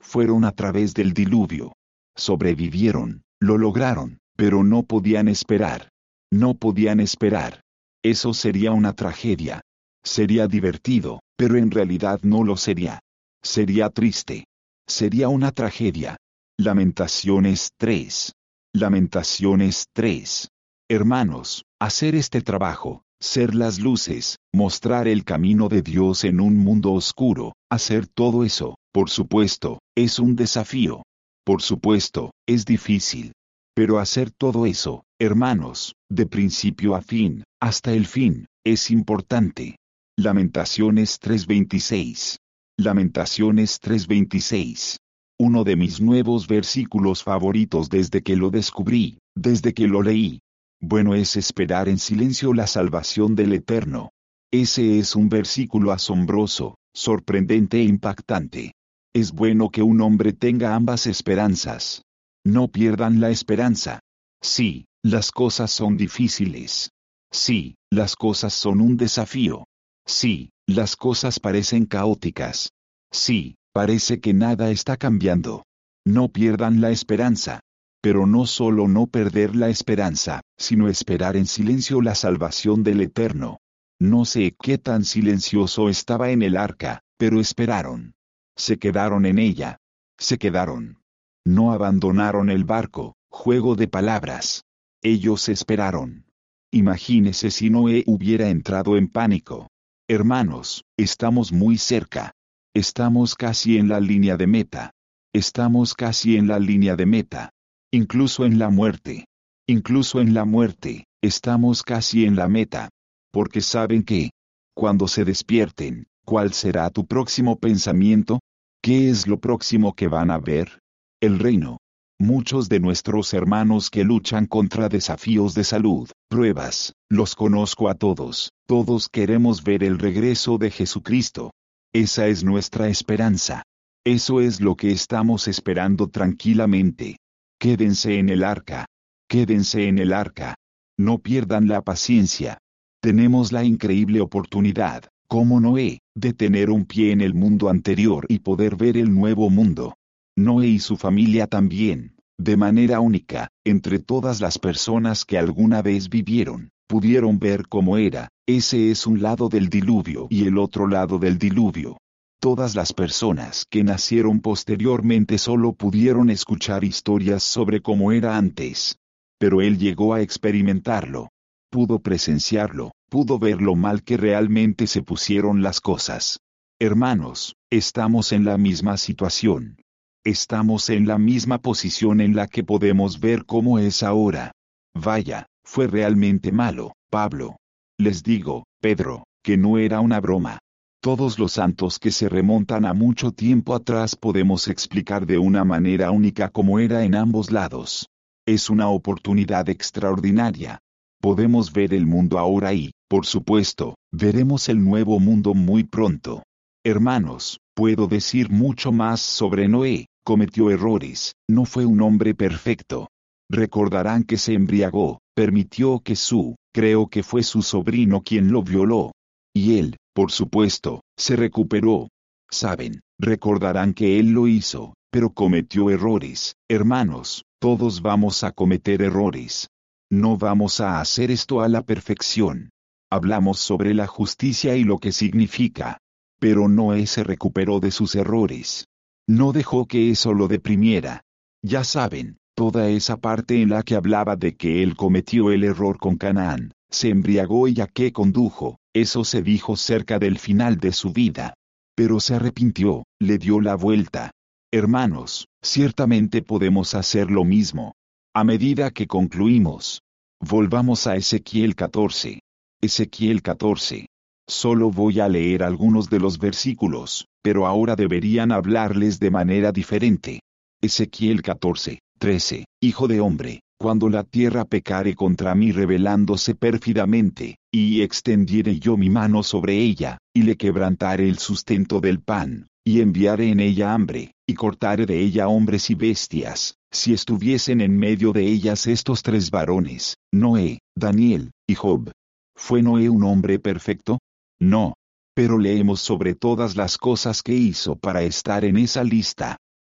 Fueron a través del diluvio. Sobrevivieron, lo lograron, pero no podían esperar. No podían esperar. Eso sería una tragedia. Sería divertido, pero en realidad no lo sería. Sería triste. Sería una tragedia. Lamentaciones tres. Lamentaciones tres. Hermanos, hacer este trabajo, ser las luces, mostrar el camino de Dios en un mundo oscuro, hacer todo eso, por supuesto, es un desafío. Por supuesto, es difícil. Pero hacer todo eso, hermanos, de principio a fin, hasta el fin, es importante. Lamentaciones tres veintiséis. Lamentaciones tres veintiséis. Uno de mis nuevos versículos favoritos desde que lo descubrí, desde que lo leí. Bueno es esperar en silencio la salvación del Eterno. Ese es un versículo asombroso, sorprendente e impactante. Es bueno que un hombre tenga ambas esperanzas. No pierdan la esperanza. Sí, las cosas son difíciles. Sí, las cosas son un desafío. Sí, las cosas parecen caóticas. Sí, parece que nada está cambiando. No pierdan la esperanza. Pero no solo no perder la esperanza, sino esperar en silencio la salvación del Eterno. No sé qué tan silencioso estaba en el arca, pero esperaron. Se quedaron en ella. Se quedaron. No abandonaron el barco, juego de palabras. Ellos esperaron. Imagínese si Noé hubiera entrado en pánico. Hermanos, estamos muy cerca. Estamos casi en la línea de meta. Estamos casi en la línea de meta. Incluso en la muerte. Incluso en la muerte, estamos casi en la meta. Porque saben que, cuando se despierten, ¿cuál será tu próximo pensamiento? ¿Qué es lo próximo que van a ver? El reino. Muchos de nuestros hermanos que luchan contra desafíos de salud, pruebas, los conozco a todos, todos queremos ver el regreso de Jesucristo. Esa es nuestra esperanza. Eso es lo que estamos esperando tranquilamente. Quédense en el arca. Quédense en el arca. No pierdan la paciencia. Tenemos la increíble oportunidad, como Noé, de tener un pie en el mundo anterior y poder ver el nuevo mundo. Noé y su familia también, de manera única, entre todas las personas que alguna vez vivieron, pudieron ver cómo era. Ese es un lado del diluvio y el otro lado del diluvio. Todas las personas que nacieron posteriormente solo pudieron escuchar historias sobre cómo era antes. Pero él llegó a experimentarlo. Pudo presenciarlo, pudo ver lo mal que realmente se pusieron las cosas. Hermanos, estamos en la misma situación. Estamos en la misma posición en la que podemos ver cómo es ahora. Vaya, fue realmente malo, Pablo. Les digo, Pedro, que no era una broma. Todos los santos que se remontan a mucho tiempo atrás podemos explicar de una manera única cómo era en ambos lados. Es una oportunidad extraordinaria. Podemos ver el mundo ahora y, por supuesto, veremos el nuevo mundo muy pronto. Hermanos, puedo decir mucho más sobre Noé. Cometió errores, no fue un hombre perfecto. Recordarán que se embriagó, permitió que su, creo que fue su sobrino quien lo violó. Y él, por supuesto, se recuperó. Saben, recordarán que él lo hizo, pero cometió errores. Hermanos, todos vamos a cometer errores. No vamos a hacer esto a la perfección. Hablamos sobre la justicia y lo que significa. Pero Noé se recuperó de sus errores. No dejó que eso lo deprimiera. Ya saben, toda esa parte en la que hablaba de que él cometió el error con Canaán, se embriagó y a qué condujo, eso se dijo cerca del final de su vida. Pero se arrepintió, le dio la vuelta. Hermanos, ciertamente podemos hacer lo mismo. A medida que concluimos, volvamos a Ezequiel catorce. Ezequiel catorce. Solo voy a leer algunos de los versículos, pero ahora deberían hablarles de manera diferente. Ezequiel catorce, trece. Hijo de hombre, cuando la tierra pecare contra mí rebelándose pérfidamente, y extendiere yo mi mano sobre ella, y le quebrantare el sustento del pan, y enviare en ella hambre, y cortare de ella hombres y bestias, si estuviesen en medio de ellas estos tres varones, Noé, Daniel, y Job. ¿Fue Noé un hombre perfecto? No. Pero leemos sobre todas las cosas que hizo para estar en esa lista.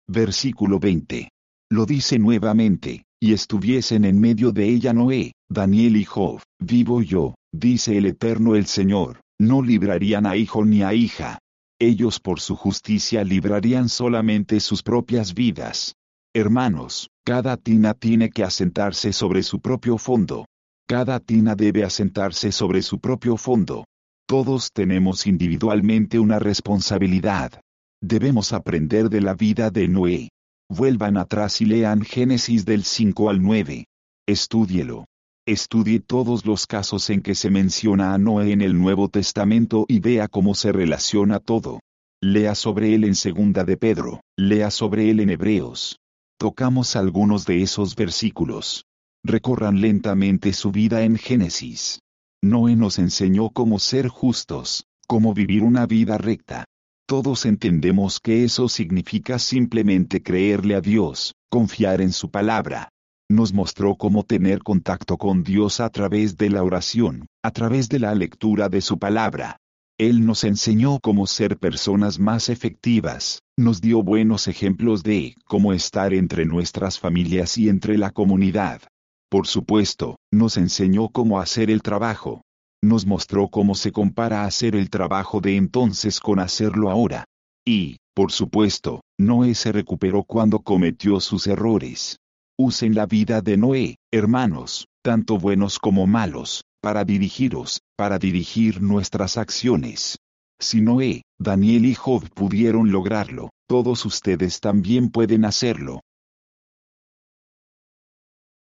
Versículo veinte. Lo dice nuevamente, y estuviesen en medio de ella Noé, Daniel y Job, vivo yo, dice el Eterno el Señor, no librarían a hijo ni a hija. Ellos por su justicia librarían solamente sus propias vidas. Hermanos, cada tina tiene que asentarse sobre su propio fondo. Cada tina debe asentarse sobre su propio fondo. Todos tenemos individualmente una responsabilidad. Debemos aprender de la vida de Noé. Vuelvan atrás y lean Génesis del cinco al nueve. Estúdielo. Estudie todos los casos en que se menciona a Noé en el Nuevo Testamento y vea cómo se relaciona todo. Lea sobre él en Segunda de Pedro, lea sobre él en Hebreos. Tocamos algunos de esos versículos. Recorran lentamente su vida en Génesis. Noé nos enseñó cómo ser justos, cómo vivir una vida recta. Todos entendemos que eso significa simplemente creerle a Dios, confiar en su palabra. Nos mostró cómo tener contacto con Dios a través de la oración, a través de la lectura de su palabra. Él nos enseñó cómo ser personas más efectivas, nos dio buenos ejemplos de cómo estar entre nuestras familias y entre la comunidad. Por supuesto, nos enseñó cómo hacer el trabajo. Nos mostró cómo se compara hacer el trabajo de entonces con hacerlo ahora. Y, por supuesto, Noé se recuperó cuando cometió sus errores. Usen la vida de Noé, hermanos, tanto buenos como malos, para dirigiros, para dirigir nuestras acciones. Si Noé, Daniel y Job pudieron lograrlo, todos ustedes también pueden hacerlo.